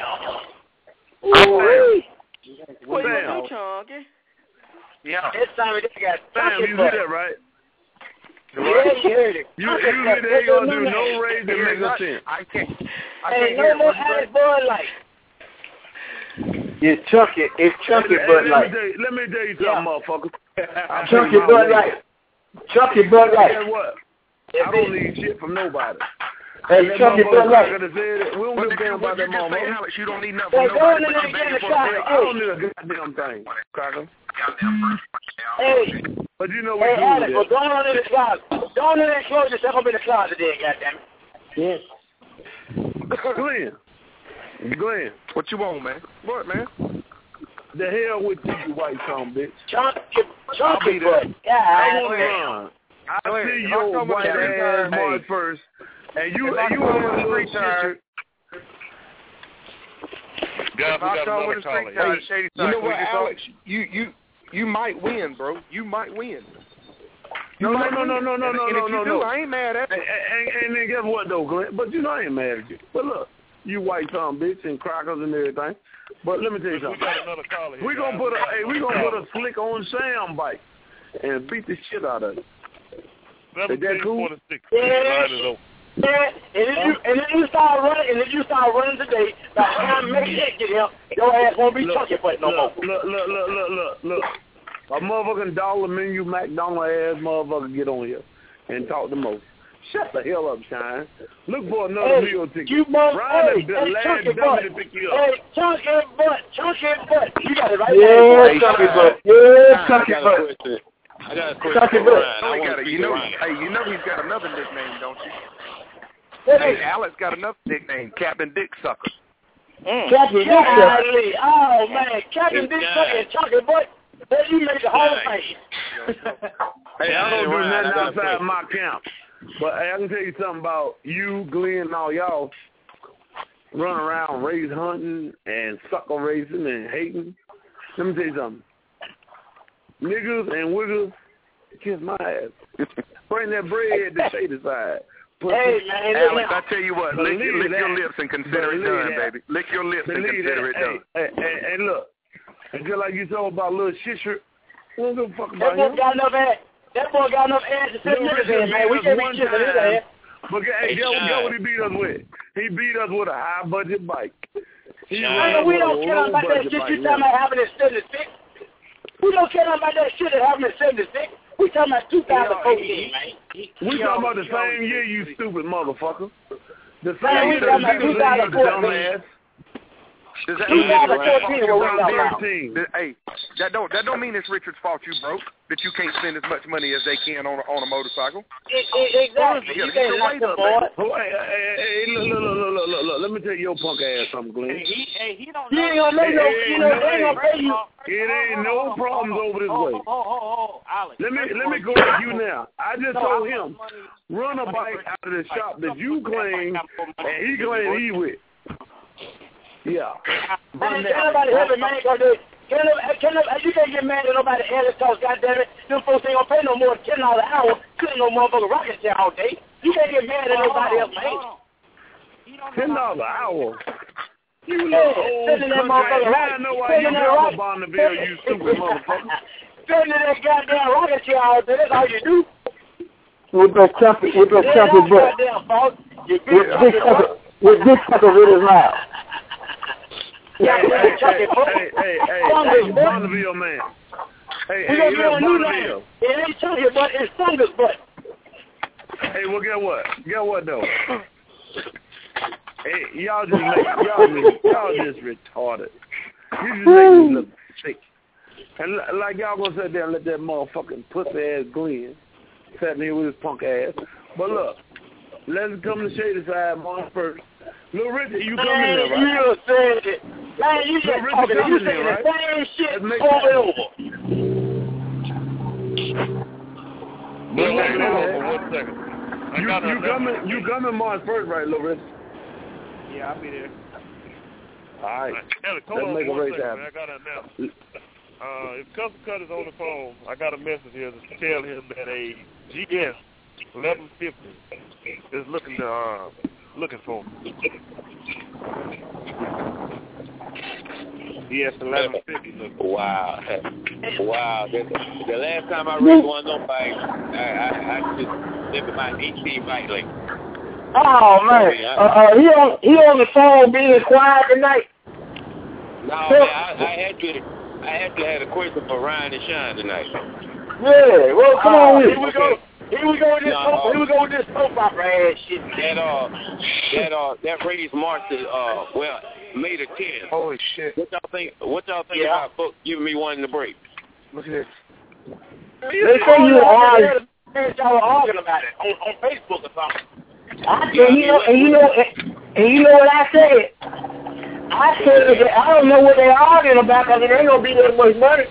Ooh. What you gonna do, Chunky? Yeah. This time they got Damn, you did that right. Yeah, you heard it. You ain't gonna do no raise that make no sense. I can't no more Alex Bud Light. It's Chunky. It's Chunky Bud Light. Let me tell you something, motherfucker. Chunky Bud Light. Chunky Bud Light. Guess what? I don't need shit from nobody. Hey, Chunky Bud Light. We don't give a damn about that motherfucker. Alex, you don't need nothing from nobody, but you begging for I don't need a goddamn thing, Cracker. Hey. But you know what hey, Alex, well, go on in the closet. Go on in there and close yourself up in the closet there, goddammit. Yes. Glenn. What you want, man? What, man? The hell with you white son, bitch. Chunky butt. I want to run. I see your white ass march first. And you want to little shit. God, we got another caller. Hey, you know what, Alex? You might win, bro. You might win. No. I ain't mad at it. And then guess what, though, Glenn? But you know I ain't mad at you. But look, you white son bitch and crackers and everything. But let me tell you something. We got another caller here. We gonna put a slick on Sam bike and beat the shit out of it. Is that cool? Yeah, and if you start running today, by the time Mick get him, your ass won't be chunky butt no more. Look. A motherfucking dollar menu McDonald ass motherfucker get on here and talk the most. Shut the hell up, Shine. Look for another meal ticket. Ryan the last dummy to pick you up. Hey, chunky butt. You got it right there. Yeah, chunky butt. I got a question for Ryan. You know he's got another nickname, don't you? Hey, Alex got another nickname, Captain Dick Sucker. Captain Dick Sucker. Oh, man. Captain Dick Sucker and chunky butt. Then you make the whole thing. Hey, I don't do nothing outside my camp. But hey, I can tell you something about you, Glenn, and all y'all running around race hunting and sucker racing and hating. Let me tell you something. Niggas and wiggers, kiss my ass. Bring that bread to Shady Side. Hey, man, Alex, I tell you what, lick your lips and consider it done, baby. Lick your lips and consider it done. Hey, look. And just like you told about little Shisher, we don't give a fuck about him. That boy got enough ass to sit niggas in, man. We can't be kissing his ass. But hey, guess what he beat us with? He beat us with a high-budget bike. We don't care about that shit you talking about having it still in his feet. We don't care about that shit that happened in 76. We talking about 2014, man. We talking about the same year, you stupid motherfucker. The Man, same we year, talking about you 2014. dumbass. 2014, what we talking about? Hey, that don't mean it's Richard's fault you broke, that you can't spend as much money as they can on a motorcycle. Exactly. You can't knock them, boy. Hey, look. Let me tell your punk ass something, Glenn. He don't You ain't gonna make no, they ain't gonna pay you. It ain't no problems over this way. Alex. Let me go with you now. I just told him, run a bike out of the shop that you claim and he claim he with. Yeah. Man, can't nobody help it, man. You can't get mad at nobody else because, goddammit, them folks ain't gonna pay no more than $10 an hour. Couldn't no motherfucker rocket chair all day. You can't get mad at nobody else, man. $10 an hour. You little old country. Now I know why you never Bonneville, you stupid motherfucker. Sitting in that goddamn rocket chair all day, that's all you do. With that chumpy butt. With this sucker with his mouth. Hey, Bonneville, man. Hey, Bonneville. It ain't Chunky butt, it's Fungus butt. Hey, well, get what, though? Hey, y'all just retarded. You just make me look sick. And like y'all gonna sit there and let that motherfucking pussy-ass Glenn sit here with his punk ass. But look, let's come to Shady Side, Mom, first. Little Richard, you coming there, right? You said it. Man, you just talking. You saying the same shit over and over. One second. You coming March 1st, right, Little Richard? Yeah, I'll be there. All right. Hold on make a race second, happen. I got to announce. If Custom Cut is on the phone, I got a message here to tell him that a GS 1150 is looking for him. GS 1150. Wow. The last time I raced one of them bikes, I just lived my 18 bike lane. Oh man, he on the phone being quiet tonight. No, man, I had to have a question for Ryan and Sean tonight. Yeah, well, come on with it. Here we go with this soap opera ass shit. That race marked May the 10th. Holy shit! What y'all think about Book giving me one in the break? Look at this. They say you are arguing about it on Facebook or something. And you know what I said? I said that I don't know what they're arguing about because it ain't gonna be that much money.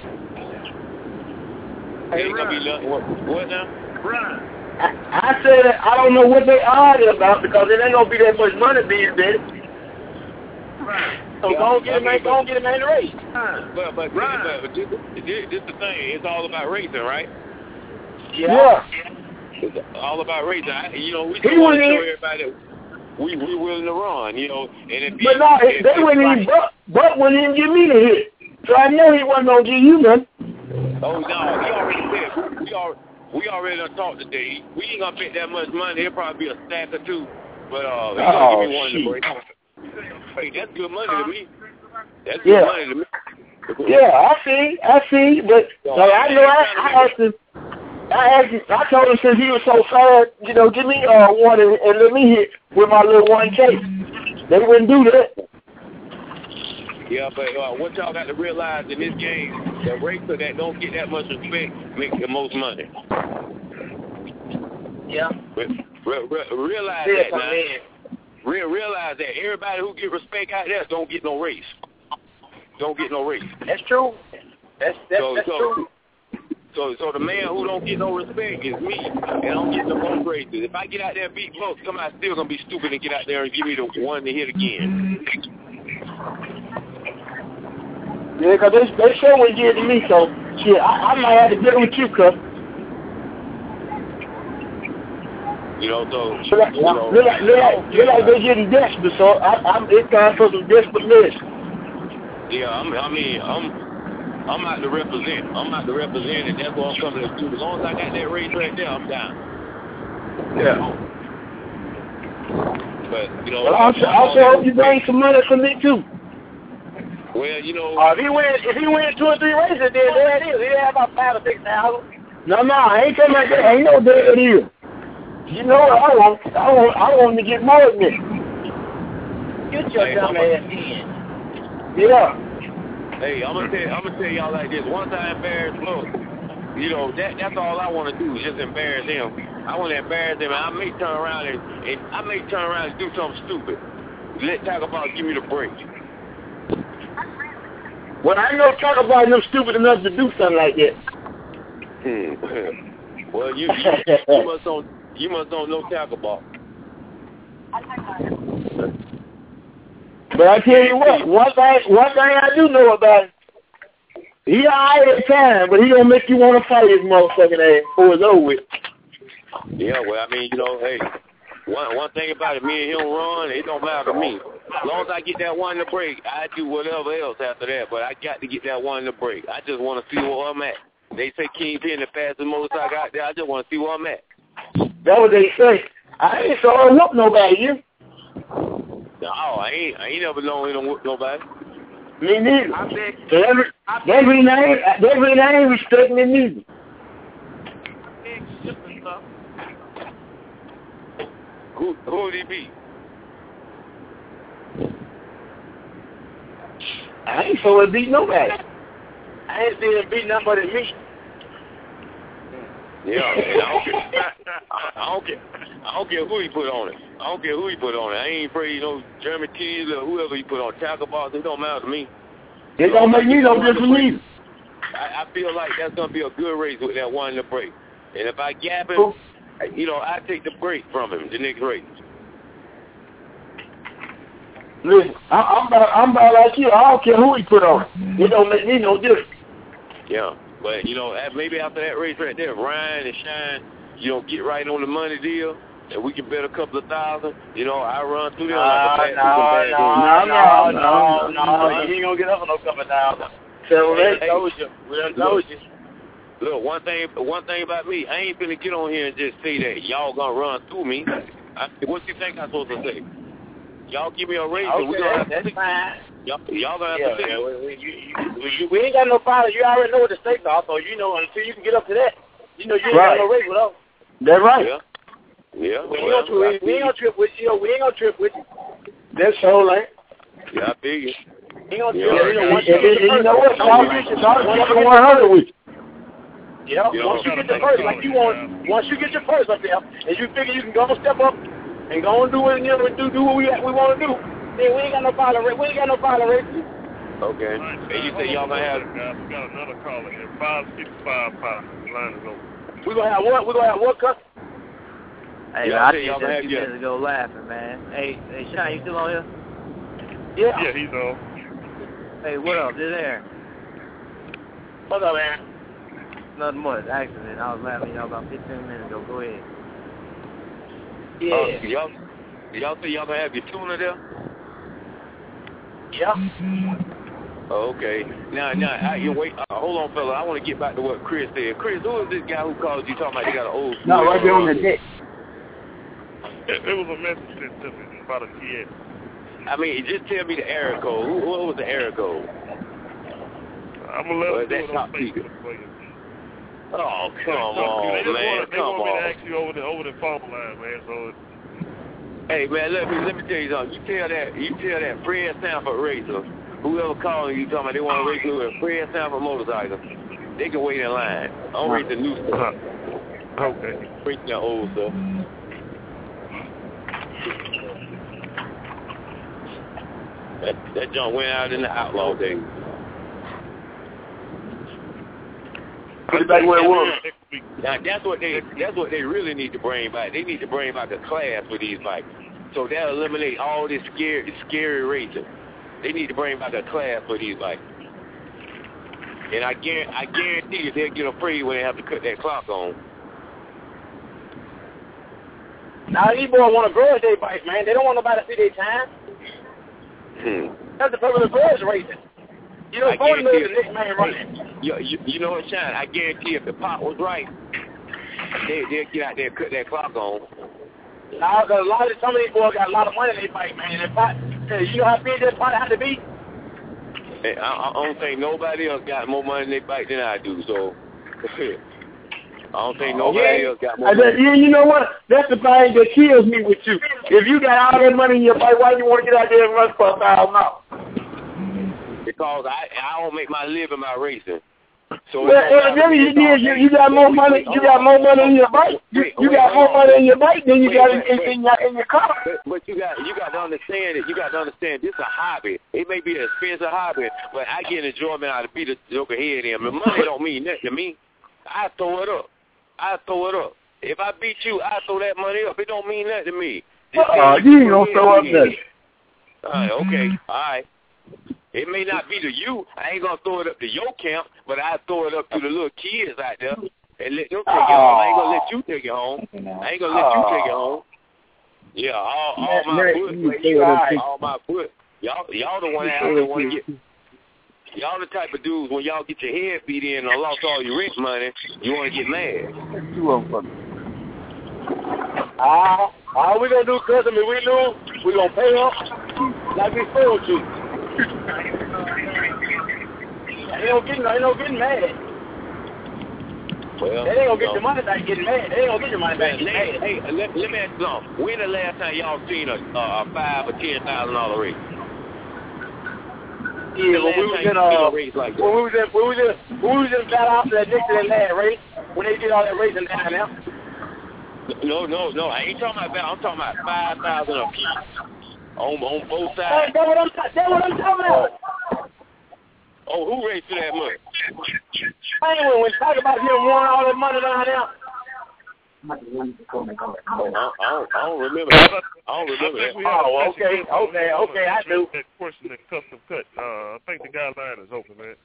Ain't gonna be nothing. What now? I said that I don't know what they arguing about because it ain't gonna be that much money being bid. So go get him in the race. But this the thing. It's all about racing, right? Yeah. It's all about racing. We still want to show everybody that we willing to run, And if they wouldn't even, Buck wouldn't even give me the hit. So I know he wasn't going to give you none. Oh, no, he already said, we already done talked today. We ain't going to bet that much money. It'll probably be a stack or two. But he going to give me one in the break. Hey, that's good money to me. That's good money to me. Yeah, I see. But I know I asked him. I told him since he was so fast, give me one and let me hit with my little 1K. They wouldn't do that. Yeah, but what y'all got to realize in this game, the racer that don't get that much respect makes the most money. Yeah. Realize that now. Realize that everybody who get respect out there don't get no race. That's true. That's true. So the man who don't get no respect is me, and I don't get the most races. If I get out there and beat folks, I'm still going to be stupid and get out there and give me the one to hit again. Yeah, because they sure wouldn't give it to me, so shit, I might have to get it with you, cuz. Look like they're getting desperate, so it's time for some desperateness. Yeah, I'm out to represent. And that's what I'm coming to do. As long as I got that race right there, I'm down. Yeah. But, well, I also hope you bring some money for me, too. Well, you know. If he win 2 or 3 races, then there it is. He have about 5 or 6,000. No, I ain't talking about that. Ain't no dead deal. You know what I want? I want to get more than this. Get your dumb ass in. Yeah. Hey, I'm gonna tell y'all like this. Once I embarrass Flo, you know, that's all I want to do is just embarrass him. I want to embarrass him, and I may turn around and do something stupid. Let Taco Ball give me the break. Well, I ain't gonna talk about them stupid enough to do something like that. Well, you must don't know Taco Ball. But I tell you what, one thing I do know about him, he alright at times, but he gonna make you want to fight his motherfucking ass before it's over with. Yeah, well, I mean, you know, hey, one thing about it, me and him run, it don't matter to me. As long as I get that one in the break, I do whatever else after that, but I got to get that one in the break. I just want to see where I'm at. They say Kingpin the fastest motorcycle out there. I just want to see where I'm at. That's what they say. I ain't saw her whoop nobody, you. No, I ain't never known him to whoop nobody. Me neither. That reason I ain't respecting it neither. Who would he be? I ain't saw him beat nobody. I ain't seen him beat nobody but me. Yeah, I don't care who he put on it. I ain't afraid, you know, Jeremy Tees or whoever he put on Taco Balls. It don't matter to me. It don't make me no difference either. I feel like that's gonna be a good race with that one in the break. And if I gap him, you know, I take the break from him the next race. Listen, I'm about like you. I don't care who he put on. It don't make me no difference. Yeah, but you know, maybe after that race right there, Ryan and Shine, you know, get right on the money deal, and we can bet a couple of thousand. You know, I run through there like a bad. No, you ain't gonna get up on no couple of thousand. So we told you. Look, one thing about me, I ain't finna get on here and just say that y'all gonna run through me. What you think I'm supposed to say? Y'all give me a raise, and we gonna have to see. Y'all gonna have to see. We ain't got no problem. You already know what the stakes are, so you know until you can get up to that, you know you ain't got no race with us. That's right. Yeah. We ain't gonna trip with you. That's so like. Yeah, I figure. We ain't gonna trip. You know what? I'll get 100 with you. Yeah. Once you get the first, like you want, once you get your first up there, and you figure you can go and step up and go and do what do what we want to do, then we ain't got no problem. We ain't got no problem racing. Okay. And you say y'all gonna have? We got another caller here. 565 pounds. The line is open. We gonna have what? We gonna have what, Cuss? Hey, man, I just a few minutes ago laughing, man. Hey, Shine, you still on here? Yeah. Yeah, he's on. Hey, what up? This Aaron. What's up, Aaron? Nothing much. Accident. I was laughing y'all about 15 minutes ago. Go ahead. Yeah. Y'all say y'all gonna have your tuner there? Yeah. Okay. Now, you wait. Hold on, fella. I want to get back to what Chris said. Chris, who is this guy who called you talking about he got an old? No, right there on the deck. It was a message sent to me about a TS. I mean, just tell me the error code. What was the error code? I'm gonna let him do it on Facebook for you. Oh, come on, man. They want me to ask you over the phone line, man. So. Hey, man, let me tell you something. You tell that Fred Sanford racer, whoever calling you talking about they want to race with a Fred Sanford motorcycle, they can wait in line. I don't race the new stuff. Okay. Race that old stuff. That junk went out in the outlaw days. Put it back where it was. Now that's what they really need to bring back. They need to bring back a class for these bikes. So that'll eliminate all this scary racing. They need to bring back a class for these bikes. And I guarantee you they'll get afraid when they have to cut that clock on. Now these boys want to grudge their bikes, man. They don't want nobody to see their time. That's the purpose of grudge racing. You don't want to know the next man running. You know what, Shine? I guarantee if the pot was right, they'll get out there and cut that clock on. Now, some of these boys got a lot of money in their bike, man. That pot, you know how big that pot had to be? I don't think nobody else got more money in their bank than I do. So I don't think nobody else got more money. You know what? That's the thing that kills me with you. If you got all that money in your bank, why you want to get out there and run for $1,000? Because I don't make my living by racing. So evidently you got more money. You got more money in your bank. You got more money in your bank than you got in your car. But you got to understand it. You got to understand this is a hobby. It may be an expensive hobby, but I get enjoyment out of beat the joker head in. The money don't mean nothing to me. I throw it up. If I beat you, I throw that money up. It don't mean nothing to me. You ain't gonna throw up nothing. All right, okay, all right. It may not be to you. I ain't gonna throw it up to your camp, but I throw it up to the little kids out there and let them take it home. I ain't gonna let you take it home. Yeah, all my foot. Y'all the one that want to get. Y'all the type of dudes when y'all get your head beat in and lost all your rent money, you want to get mad. Two of them. All we gonna do, cousin, if we lose, we gonna pay up like we supposed to. Ain't no getting mad. Well, they ain't gonna get your money back getting mad. They ain't gonna get your money back getting mad. Hey, let me ask you something. When the last time y'all seen a $5,000 or $10,000 race? Yeah, when we was in battle after that Nixon land race, when they did all that racing down there. No, I ain't talking about that. I'm talking about 5,000 a piece on both sides. That's what I'm talking about. Oh, who raced for that much? I ain't when talk about him wanting all that money down there. I don't remember that. Oh, okay, I do. That question that custom cut. I think the guy line is open, man.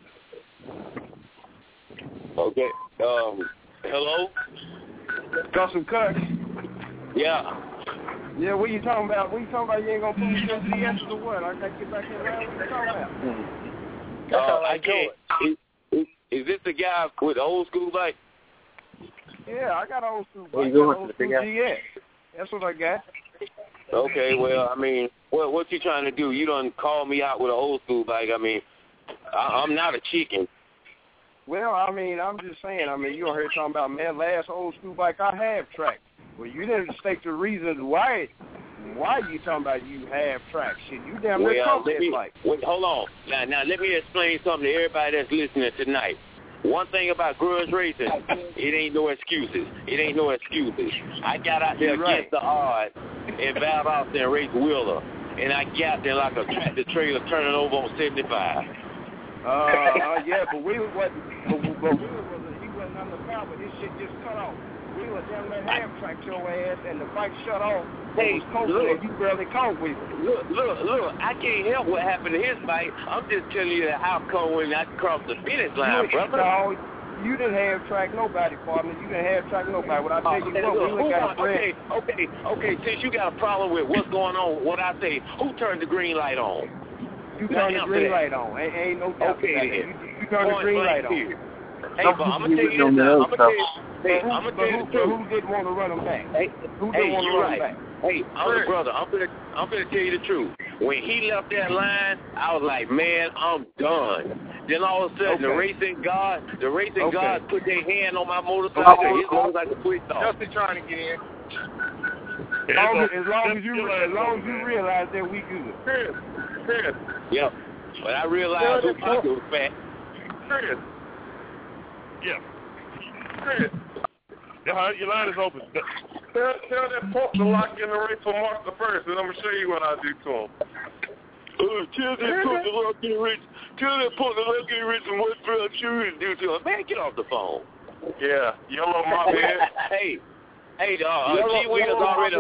Okay. Hello? Custom cut? Yeah. Yeah, what you talking about? You ain't gonna put me some GSs or what? I gotta get back in line. What you talking about? I can't. Is this the guy with the old school bike? Yeah, I got an old school bike. Old school GS. That's what I got. Okay, well, I mean, what you trying to do? You done call me out with an old school bike. I mean, I'm not a chicken. Well, I mean, I'm just saying. I mean, you heard talking about, man, last old school bike I have track. Well, you didn't state the reason why you talking about you have track. Shit, you damn near come that bike. Wait, hold on. Now, let me explain something to everybody that's listening tonight. One thing about grudge racing, it ain't no excuses. I got out there against the odds and Val out there and raced Wheeler, and I got there like a tractor trailer turning over on 75. Yeah, but Wheeler wasn't. But Wheeler wasn't under power. But this shit just cut off. Wheeler damn near half tracked your ass, and the bike shut off. Hey, look, you barely caught Wheeler. Look, I can't help what happened to his bike. I'm just telling you how come when I crossed the finish line, brother. No, you didn't have track nobody, partner. You didn't have track nobody. What I tell you what, Wheeler got a brand. Okay, since you got a problem with what's going on, what I say, who turned the green light on? You turned the green light on. Ain't no doubt about that. You turned the green light on. Hey, but I'm going to tell you this now. I'm going to tell you the truth. Who didn't want to run them back? Who didn't want to run them back? Hey, I'm the brother. I'm gonna tell you the truth. When he left that line, I was like, man, I'm done. Then all of a sudden, the racing god put their hand on my motorcycle. His motorcycle switched off. Justin trying to get in. As long as you realize that we good. Chris. Yep. But I realized who pocket was fat. Chris. Yeah. Chris. Your line is open. Tell that punk to lock in the race for March the 1st, and I'm going to show you what I do to him. Tell that punk to lock in the race. Tell that punk to lock in the race and what Phil Chewy do to him. Man, get off the phone. Yeah, yellow mop head. Hey, G Williams already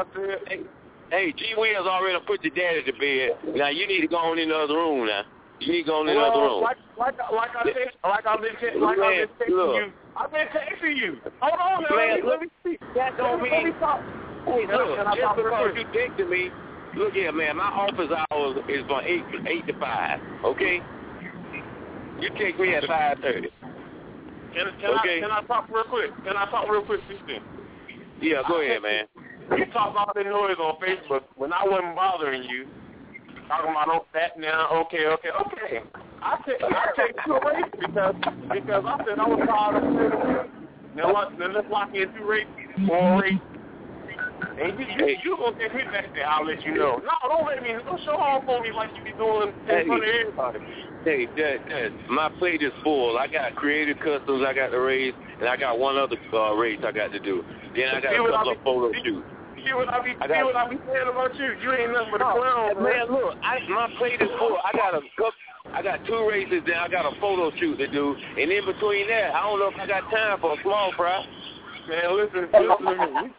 G Williams already put your daddy to bed. Now you need to go on in the other room now. You need to go in the other room. Like I've been texting you. I've been texting you. Hold on, man. Let me speak. That don't mean. Hey, look, just because you texted me, look here, man. My office hours is from 8 to 5. Okay. You text me at 5:30. Can I talk real quick? Steve? Yeah, go ahead, man. You talk all that noise on Facebook when I wasn't bothering you. talking about no fat now. Okay. I take 2 races because I said I was tired of 2 races. Now let's lock in 2 races, 4 races. And you gonna get hit back there, I'll let you know. No, don't show off on me like you be doing in front of everybody. Hey, Dad, my plate is full. I got Creative Customs I got to race, and I got one other race I got to do. Then I got a couple of photo shoots. See what I be saying about you? You ain't nothing but a clown, man. Look, my plate is full. I got 2 races, then I got a photo shoot to do, and in between that, I don't know if I got time for a small fry. Man, listen to me.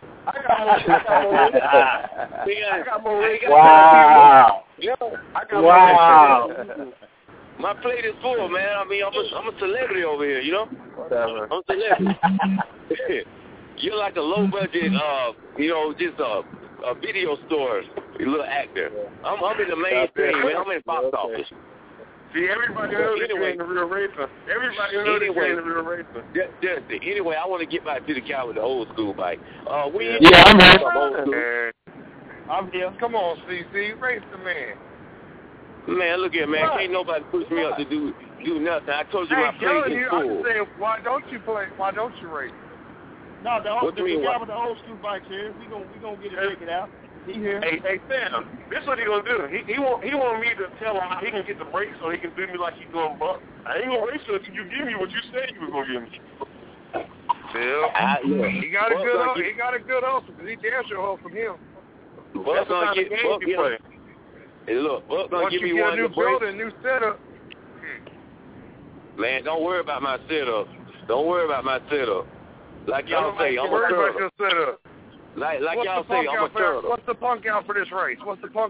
I got more races. Wow. Wow. My plate is full, man. I mean, I'm a celebrity over here, you know? Whatever. I'm a celebrity. You're like a low budget, just a video store, little actor. I'm in the mainstream, man. I'm in the box office. See, everybody knows that you're in the real racer. Everybody knows that you're in the real racer. Anyway, I want to get back to the guy with the old school bike. I'm here. I'm here. Come on, CC. Race the man. Man, look here, man. Can't nobody push me up to do nothing. I told you my plate is full. I'm saying, why don't you race? No, the guy with the old school bikes here. We gonna get it figured out. He here. Hey, Sam. This is what he gonna do. He want me to tell him how he can get the brakes so he can do me like he's doing buck. I ain't gonna race you until you give me what you said you was gonna give me. Bill, he got a good hustle because he damn sure hustle from him. Buck's gonna get Buck. Hey, look, Buck gonna give me one. Once you get a new building, new setup. Man, don't worry about my setup. Like y'all say, I'm a turtle. turtle. About your setup. Like y'all say, I'm a turtle. What's the punk out for this race?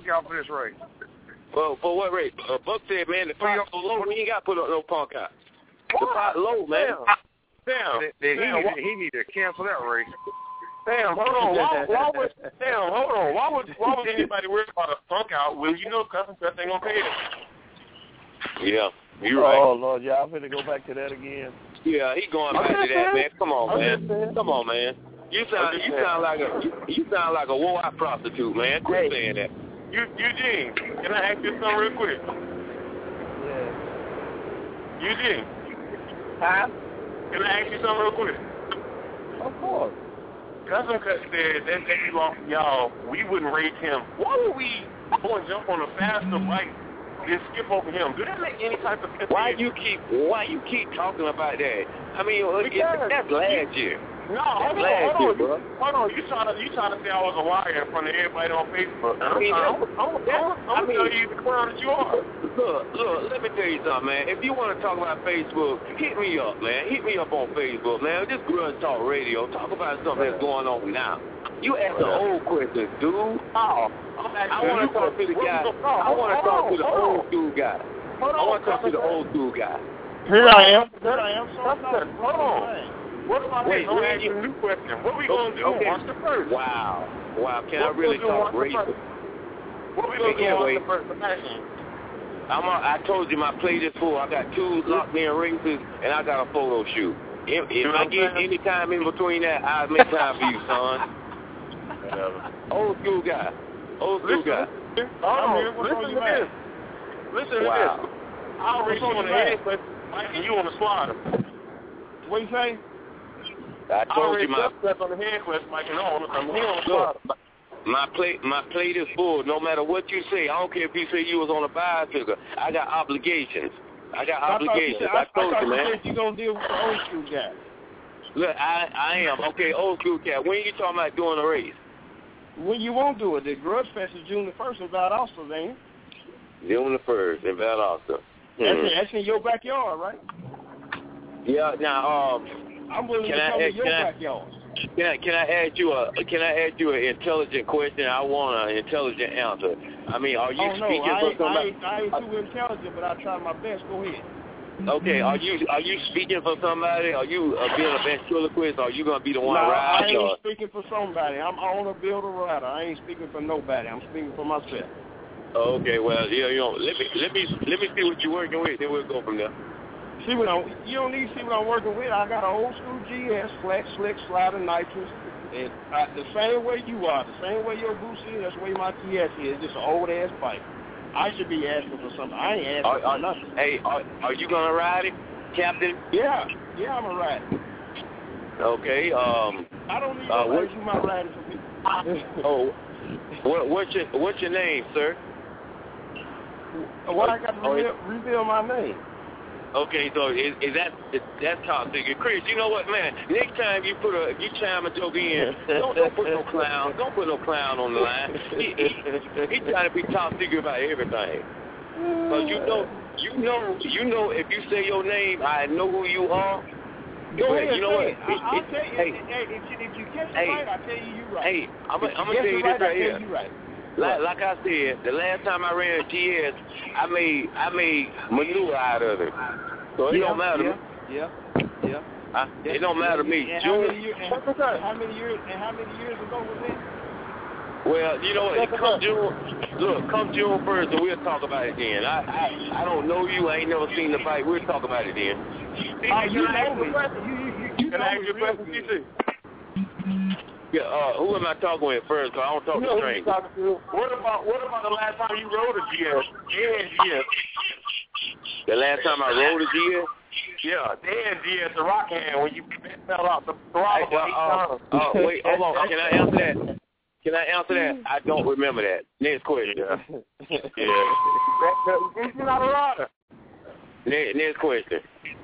Well, for what race? Buck said, man, the pot so low, we ain't got to put up no punk out. The pot low, man. Damn. He need to cancel that race. Damn, hold on. Why would anybody worry about a punk out when you know Custom Cuts ain't gonna pay it? Yeah, you're right. Oh Lord, y'all finna go back to that again. Yeah, he going back to that, man. Come on, man. You sound like a wore-out prostitute, man. Quit saying that. Eugene, can I ask you something real quick? Yeah. Eugene. Huh? Can I ask you something real quick? Of course. Custom Cut said that day he lost y'all, we wouldn't race him. Why would we go and jump on a faster bike and skip over him? Do that make any type of sense? Why you keep talking about that? I mean, that's last year. No, hold on. You trying to say I was a liar in front of everybody on Facebook. I'm gonna tell you the clown that you are. Look, let me tell you something, man. If you want to talk about Facebook, hit me up, man. Hit me up on Facebook, man. This Grudge Talk Radio. Talk about something that's going on now. You ask the old questions, dude. I want to talk to the guy. I want to talk to the old school guy. Here I am. Hold on. What about this? Don't ask you a new question. What are we going to do? Watch the first. Wow. Can I really talk racing? What are we going to do? Watch the first. I told you my plate is full. I got 2 locked-in races, and I got a photo shoot. If I get any time in between that, I'll make time for you, son. Old school guy. Listen to this. I'll race you on the head, but Mike and you on the slider. What you say? I told you my on the head quest, Mike, and on the slider. My plate is full. No matter what you say, I don't care if you say you was on a bicycle. I got obligations. I told you, man. You gonna deal with the old school guy? Look, I am. Okay, old school cat. When you talking about doing a race? When you won't do it. The Grudge Fest is June the 1st in Valdosta, ain't it? June the 1st in Valdosta. That's in your backyard, right? Yeah. Now, I'm willing to come to your backyard. Can I ask you an intelligent question? I want an intelligent answer. I mean, are you speaking for somebody? I ain't too intelligent, but I try my best. Go ahead. Okay, are you speaking for somebody? Are you being a ventriloquist? Or are you gonna be the one riding? I ain't speaking for somebody. I'm on a builder rider. I ain't speaking for nobody. I'm speaking for myself. Okay, well, yeah, let me see what you're working with, then we'll go from there. You don't need to see what I'm working with. I got an old school GS, flat, slick, slider, nitrous. And the same way you are, the same way your Goose is, that's the way my TS is. Just an old ass bike. I should be asking for something. I ain't asking for nothing. Hey, are you gonna ride it, Captain? Yeah, I'm a ride. Okay. I don't need to you my riding for people. What's your name, sir? Why I got to reveal my name? Okay, so that's top secret. Chris, you know what, man? Next time you chime a joke in, don't put no clown. Don't put no clown on the line. He trying to be top secret about everything. Because you know, if you say your name, I know who you are. Go ahead, you know what? I'll tell you. If you catch it right, I'll tell you right. Hey, I'm gonna tell you this right here. Like I said, the last time I ran a GS, I made manure out of it. So it don't matter to me. Yeah. It don't matter to me. And how many years ago was that? Well, you know what? Come June 1st, and we'll talk about it then. I don't know you. I ain't never seen the fight. We'll talk about it then. You know me. Can I ask you a question, TC? Yeah, who am I talking with first? Cause I don't talk to strangers. What about the last time you rode a GS? GS. The last time I rode a GS? Yeah, GS, the rock hand when you fell off the throttle. Wait, hold on. Can I answer that? I don't remember that. Next question. Yeah. You're not a rider. Next question.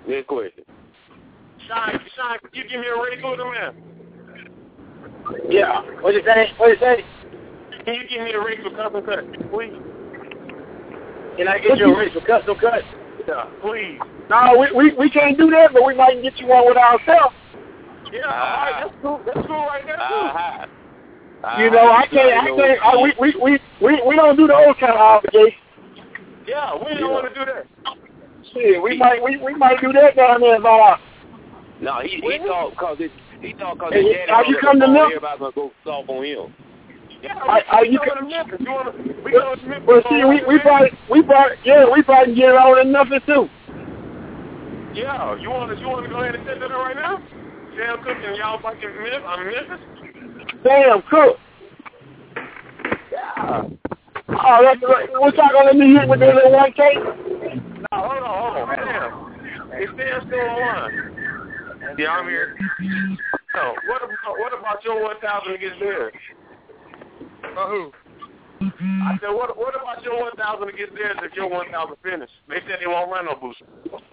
Sean, could you give me a race with him, man? Yeah. What you say? Can you give me a race with custom cut, please? Can I get you a race with custom cut? Yeah, please. No, we can't do that, but we might get you one with ourselves. Yeah, all right, that's cool right there too. You know, I can't. We don't do those kind of obligations. Yeah, we don't want to do that. Shit, we might do that down there, but no, he thought because his hey, daddy you come to Memphis? Everybody's gonna go soft on him. Yeah, you come to Memphis. We go to Memphis. Well, see, we probably can get it on in Memphis too. Yeah, you want to go ahead and set that up right now? Sam Cook and y'all fucking Memphis. Sam Cook. Yeah. Oh, that's right. What y'all gonna let me hit with that little 1K? No, hold on. Sam. Is Sam still on? Yeah, I'm here. So, what about your 1,000 to get there? Who? I said, what about your 1,000 to get there if your 1,000 finished? They said they won't run no booster.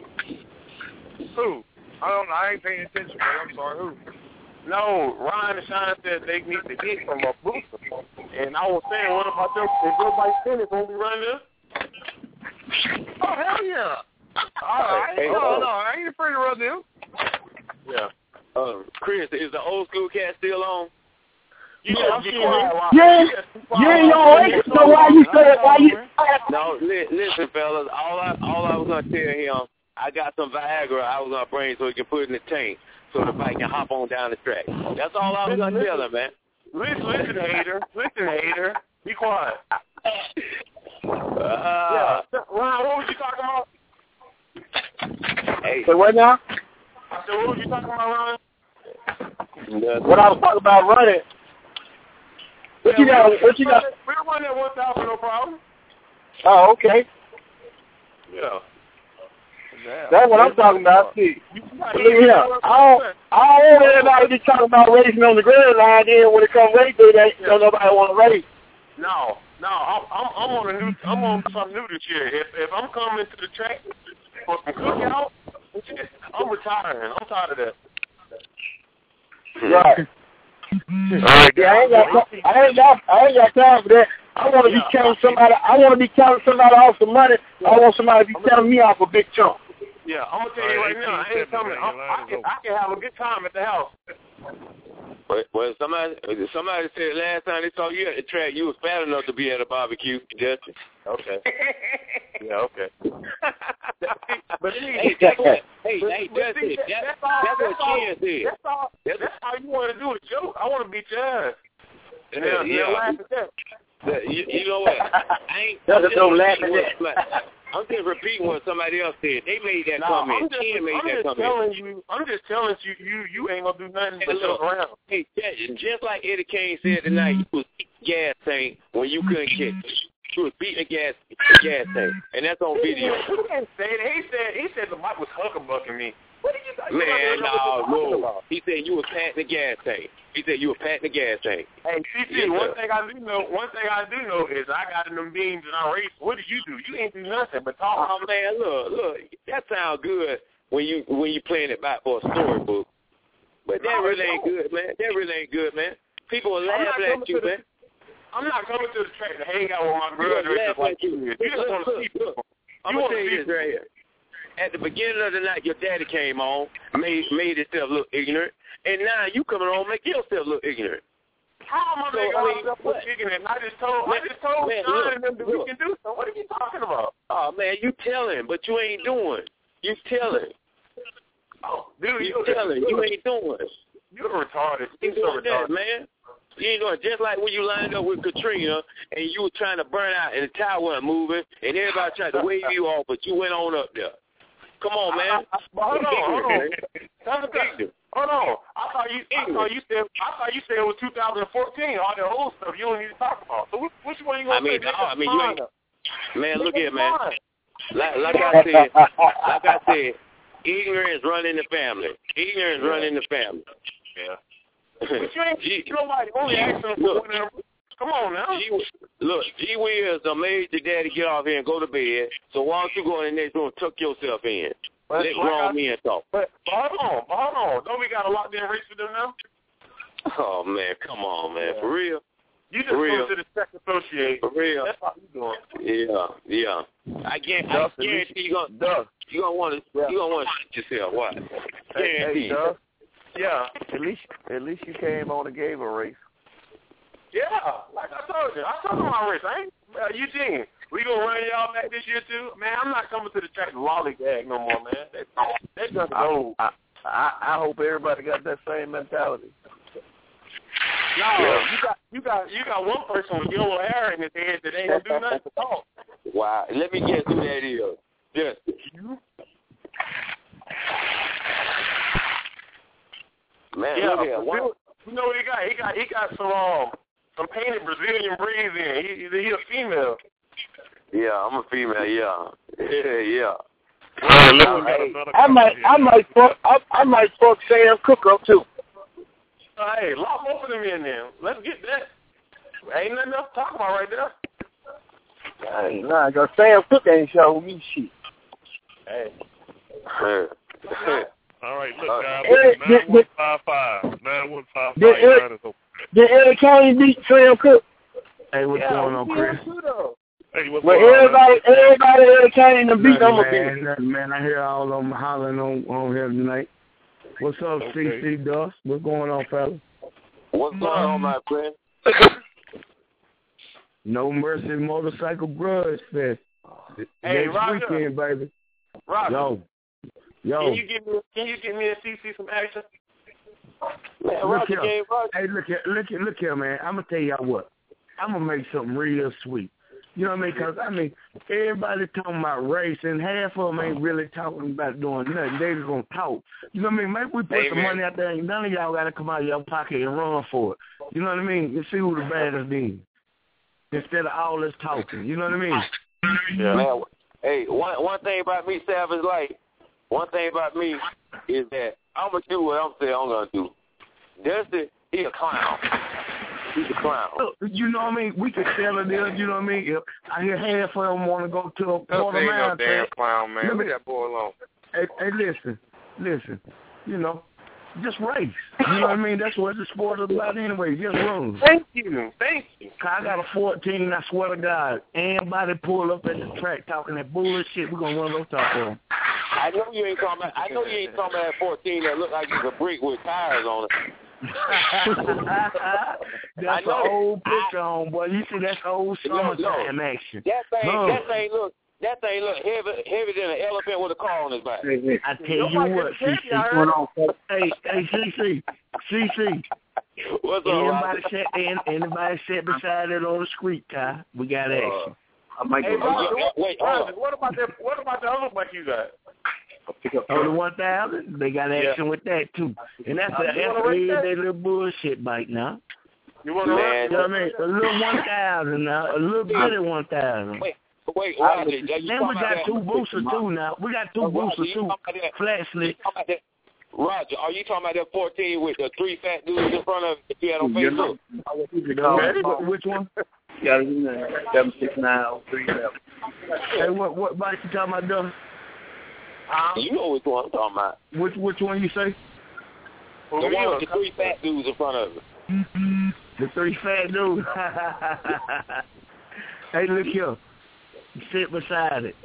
Who? I don't know. I ain't paying attention, man. I'm sorry. Who? No, Ryan and Sean said they need to hit from a booster. And I was saying, what about if your bike finished, won't be running this? Oh, hell yeah. I ain't afraid to run them. Yeah. Chris, is the old school cat still on? Yeah, yo, so why you say it? Why you? No, listen, fellas. All I was gonna tell him, I got some Viagra I was gonna bring so he can put it in the tank so the bike can hop on down the track. That's all I was gonna tell him, man. Listen, hater. Be quiet. Ryan, what was you talking about? Hey. So what now? I said, what was you talking about, Ryan? What I was talking about running. What you got? We'll run that 1,000, no problem. Oh, okay. Yeah. That's what I'm talking about. See, yeah. I don't want everybody to be talking about racing on the grand line. Then when it comes race day, don't nobody want to race. No. I'm on something new this year. If I'm coming to the track for some cookout, I'm retiring. I'm tired of that. Right. Yeah, I ain't got time for that. I want to be counting somebody. I want to be counting somebody off some money. I want somebody to be counting me off a big chunk. Yeah, I'm gonna tell you right now. I ain't coming. I can have a good time at the house. Well, somebody said last time they saw you at the track, you was fat enough to be at a barbecue, Justin. Okay. Yeah, okay. But hey, Justin, that's what Ken said. That's how you want to do it, Joe. I want to beat your ass. And then laugh at that. You know what? I'm just repeating what somebody else said. They made that comment. Ken made that comment. I'm just telling you ain't gonna do nothing but look around. Hey, just like Eddie Kane said tonight, you was gas tank when you couldn't catch it. She was beating the gas tank, and that's on video. He didn't say that. He said the mic was huckabucking me. What did you say? Man, no. He said you were patting the gas tank. He said you were patting the gas tank. Hey, CC, one thing I do know is I got in them beans and I raced. What did you do? You ain't do nothing but talk. Oh man, look, that sounds good when you playing it back for a storybook. But that really ain't good, man. That really ain't good, man. People will laugh at you, man. I'm not coming to the track to hang out with my grudge racers like you. You just want to see people. I'm going to tell you this right here. At the beginning of the night, your daddy came on, made himself look ignorant, and now you coming on make yourself look ignorant. How am I making myself look ignorant? I just told Sean and them that we can do something. What are you talking about? Oh, man, you telling, but you ain't doing. You telling. Oh, dude, you telling. You ain't doing. You're retarded. You so doing that, man. You ain't doing just like when you lined up with Katrina and you were trying to burn out and the tower wasn't moving and everybody tried to wave you off, but you went on up there. Come on, man. Hold on. I thought you said it was 2014. All the old stuff you don't need to talk about. So which one you gonna say? You ain't. Man, look here, man. Like I said, ignorance running the family. Ignorance running the family. Yeah. But you ain't nobody only asking for winning. Come on now. G Wills made your daddy get off here and go to bed. So why don't you go in the next room and tuck yourself in? Let grown men talk. But hold on. Don't we got a locked in race for them now? Oh man, come on, man, for real. You just go to the Tech Association. For real. That's how you doing. Yeah. I guarantee you gonna want to shit yourself. What? Hey, Doug. Yeah. At least you came on and gave a race. Yeah, like I told you. I told you my race. I ain't Eugene. We gonna run y'all back this year too, man. I'm not coming to the track to lollygag no more, man. That just old. I hope everybody got that same mentality. No, you got one person with yellow hair in his head that ain't gonna do nothing to talk. Wow, let me guess who that is. Yes. Man, yeah, look here. You know what he got? He got some painted Brazilian braids in. He a female. Yeah, I'm a female. Yeah. I might fuck Sam Cooke up too. Hey, lock both of them in there. Let's get that. Ain't nothing else to talk about right there. Nah, cause Sam Cooke ain't showing me shit. Hey. All right, look, guys, 9155 is open. Did Eddie Kane beat Sam Cooke? Hey, what's going on, Chris? Hey, what's well, going on? everybody Eddie Kane and beat them again. Man, I hear all of them hollering on here tonight. What's up, CC Dust? What's going on, fella? What's going on, my friend? No Mercy Motorcycle Grudge Fest. Hey, next Roger. weekend, baby. Roger. Yo. Can you give me a CC some action? Man, look here, man. I'm gonna tell y'all what. I'm gonna make something real sweet. You know what I mean? Because everybody talking about race, and half of them ain't really talking about doing nothing. They just gonna talk. You know what I mean? Maybe we put some money out there, and none of y'all gotta come out of your pocket and run for it. You know what I mean? And see who the baddest is. Instead of all this talking. You know what I mean? Yeah. Man, hey, one thing about me, Savage Light. One thing about me is that I'm going to do what I'm saying I'm going to do. Dusty, he a clown. He's a clown. You know what I mean? We could sell it there, you know what I mean? I hear half of them want to go to a quarter mile. No damn clown, man. Leave that boy alone. Hey, listen. You know, just race. You know what I mean? That's what the sport is about anyway. Just run. Thank you. I got a 14, I swear to God. Anybody pull up at the track talking that bullshit, we're going to run those top of them. I know you ain't talking about that 14 that look like it's a brick with tires on it. That's an old picture, homeboy. You see, that's old summertime action. That thing look heavy than an elephant with a car on his back. I tell you what, CC. Hey, CC. What's up? Anybody sat beside it on the street car, we got action. Roger, what about the other bike you got? Oh, the 1000, they got action with that too, and that's a everyday little bullshit bike now. You want to run? You know what I mean? A little 1,000 now. A little bitty 1,000. Wait, Roger. Then we got 2 boosters too now. We got 2 boosters too. Flat slick. Roger, are you talking about that 14 with the 3 fat dudes in front of it that you had on Facebook? Which one? Yeah, 769-311. Hey, what bike you talking about, though? You know which one I'm talking about. Which one you say? The one with the 3 fat dudes in front of it. The 3 fat dudes. Hey, look here. Sit beside it.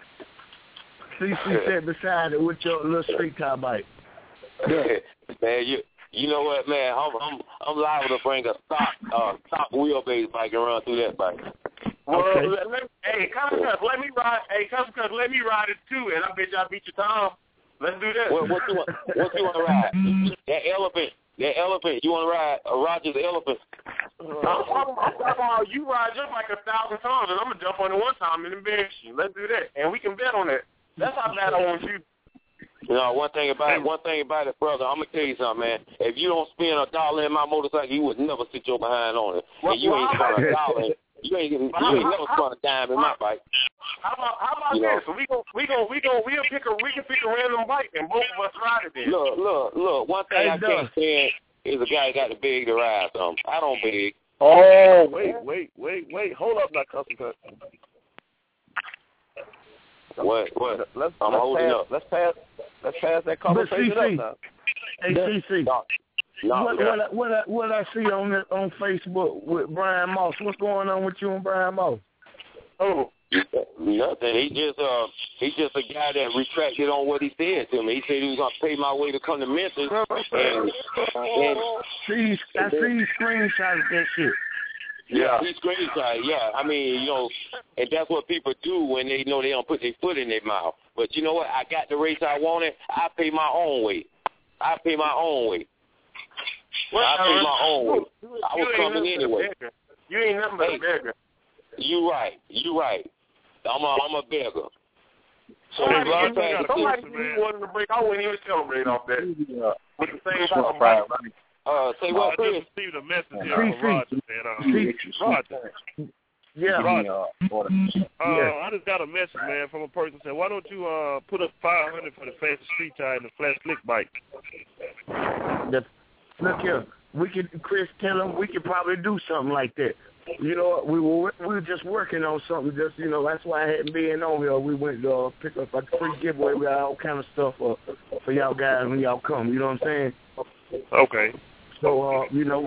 CC sit beside it with your little street car bike. Man, you know what, man? I'm liable to bring a stock wheelbase bike and run through that bike. Well, Okay. hey, Cousin Cuz, let me ride. Hey, Cousin Cuz, let me ride it too, and I bet y'all beat your time. Let's do that. What you want to ride? That elephant. You want to ride Roger's elephant? I'm talking about you ride just like 1,000 times, and I'm gonna jump on it one time and embarrass you. Let's do that, and we can bet on that. That's how bad I want you. You know, one thing about it, brother, I'm gonna tell you something, man. If you don't spend $1 in my motorcycle, you would never sit your behind on it. And you ain't spent $1. You ain't never spent a dime in my bike. How about this? We can pick a random bike and both of us ride it then. Look. One thing I can't stand is a guy that got to beg to ride something. I don't beg. Oh, wait. Hold up now, Cousin Cuz. What? I'm holding up. Let's pass that conversation up now. Hey, CC. What I see on Facebook with Brian Moss? What's going on with you and Brian Moss? Oh, nothing. He just a guy that retracted on what he said to me. He said he was gonna pay my way to come to Memphis. And I see screenshots of that shit. Yeah, he screenshot. Yeah, I mean, you know, and that's what people do when they know they don't put their foot in their mouth. But you know what? I got the race I wanted. I pay my own way. I pay my own way. I was coming anyway. You ain't nothing but a beggar. You right. I'm a beggar. So somebody wanted to break. I wouldn't even celebrate off that. With the same time. Say what, Chris? I just received a message here from Roger. Yeah. I just got a message, man, from a person saying, why don't you put up $500 for the fastest street tire and the flat slick bike? Look here, Chris, tell him we could probably do something like that. You know, we were just working on something. Just that's why I hadn't been on here. We went to pick up a free giveaway. We got all kind of stuff for y'all guys when y'all come. You know what I'm saying? Okay. So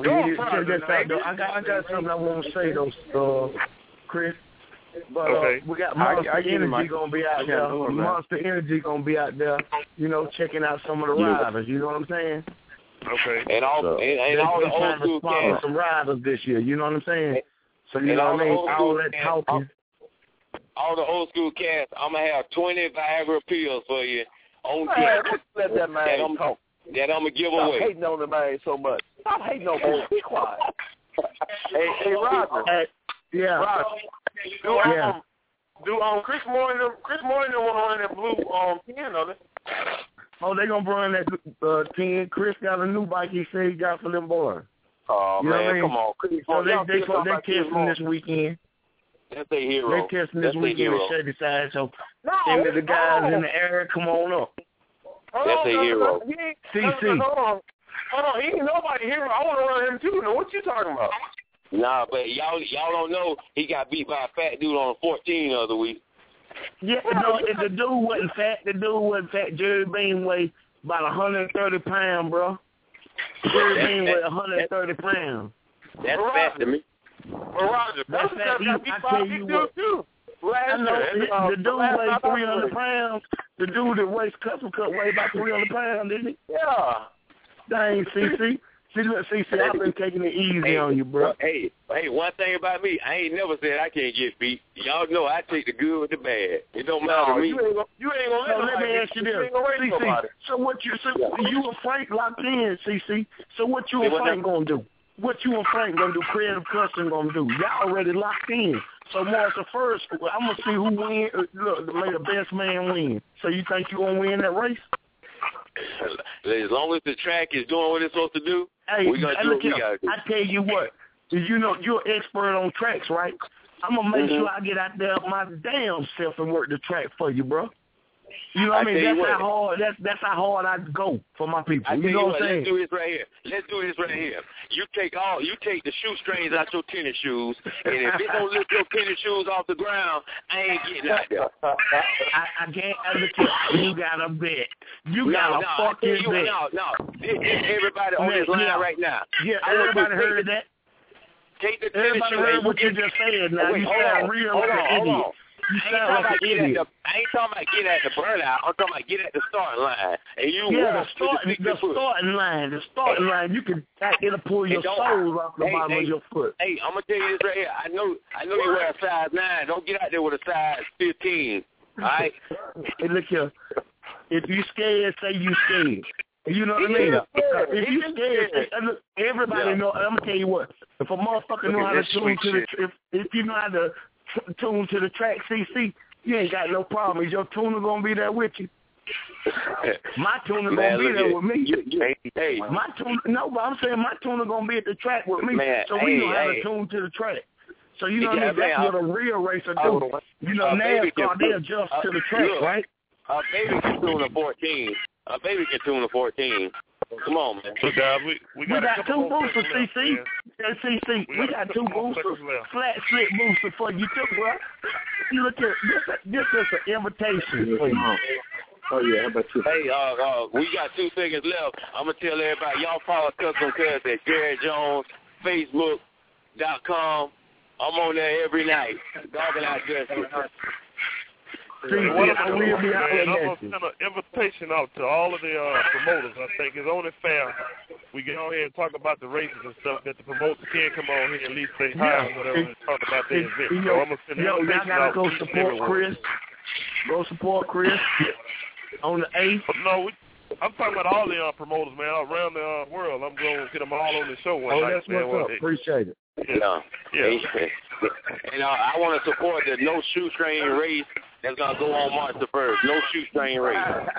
I got something I want to say though, Chris. But we got Monster Energy gonna be out there. Monster Energy gonna be out there. Checking out some of the riders. You know what I'm saying? Okay. And all the old school cats. Some riders this year. You know what I'm saying? So you know what I mean? All that talking. All the old school cats. I'm gonna have 20 Viagra pills for you on let that man talk. That I'm gonna give away. Stop hating on the man so much. Stop hating on him. Be quiet. Hey, Roger. Yeah. Roger. Do Chris Moore and them want to run that blue 10, don't they? Oh, they gonna run that 10. Chris got a new bike. He said he got for them boys. Oh man, come on. So they testing this weekend. That's their hero. They testing this weekend at Shady Side. So any of the guys in the area, come on up. That's a hero. CC. Hold on. He ain't nobody hero. I want to run him too. Now, what you talking about? Nah, but y'all don't know he got beat by a fat dude on a 14 the other week. Yeah, no, the dude wasn't fat. Jerry Bean weighed about 130 pounds, bro. Jerry Bean weighed 130 pounds. That's fat to me. Well, Roger, that's fat. I tell you what. I know the dude weighed 300 pounds. The dude that weighs custom cut weighed about 300 pounds, didn't he? Yeah. Dang, CC. See, I've been taking it easy on you, bro. Hey, one thing about me, I ain't never said I can't get beat. Y'all know I take the good with the bad. It don't matter to me. You ain't gonna let me ask you this. CC, so you and Frank locked in, CC. So what you and Frank gonna do? What you and Frank gonna do? Creative Custom gonna do? Y'all already locked in. So March the 1st, I'm gonna see who win. Look, may the best man win. So you think you gonna win that race? As long as the track is doing what it's supposed to do, Hey, we gonna do what we gotta do. I tell you what, you know you're an expert on tracks, right? I'm gonna make sure I get out there my damn self and work the track for you, bro. You know what I mean? That's how hard I go for my people. I you know what I'm saying? Let's do this right here. You take the shoestrings out your tennis shoes, and if it don't lift your tennis shoes off the ground, I ain't getting out there. I can't understand. You got a bet. You got a fucking bet. No. Everybody on this line right now. Yeah, everybody heard that. Take the tennis shoes. Everybody heard what you just said. Now you sound real like an idiot. You sound like an idiot. I ain't talking about get at the burnout. I'm talking about get at the starting line. And you the starting line. You can it'll pull your soles off the bottom of your foot. Hey, I'm gonna tell you this right here. I know you wear a size 9. Don't get out there with a size 15. All right. Hey, look here. If you scared, say you scared. You know what I mean? If you scared, look, everybody know. I'm gonna tell you what. If a motherfucker know how to tune to the, if you know how to tune to the track, CC, you ain't got no problem. Is your tuner gonna be there with you? My tuner gonna be there with me. My tuner, no, but I'm saying my tuner gonna be at the track with me, so we know how to tune to the track. So you know what I mean? That's what a real racer do. You know, NASCAR, they adjust to the track, right? A baby can tune a 14. A baby can tune a 14. Come on, man. So guys, we got two boosters, CC. CC, we got two boosters, flat slit booster for you too, bro. You look at this is an invitation for you. Oh yeah, how about you? Hey, we got 2 seconds left. I'm gonna tell everybody y'all follow Custom Cuts at Jared Jones, Facebook.com. I'm on there every night. Dogging out there. I'm going to send an invitation out to all of the promoters. I think it's only fair we get on here and talk about the races and stuff, that the promoters can come on here and at least say hi or whatever and talk about the event. So I'm going to send an invitation out to support Chris. Go support Chris on the 8th. No, I'm talking about all the promoters, man, around the world. I'm going to get them all on the show one night. That's what's up. Appreciate it. Yeah. And I want to support the No Shoestring race that's going to go on March the 1st. No Shoestring race.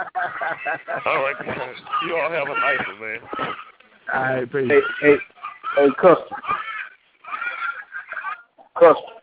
All right. You all have a nice one, man. All right, peace. Hey, Custom.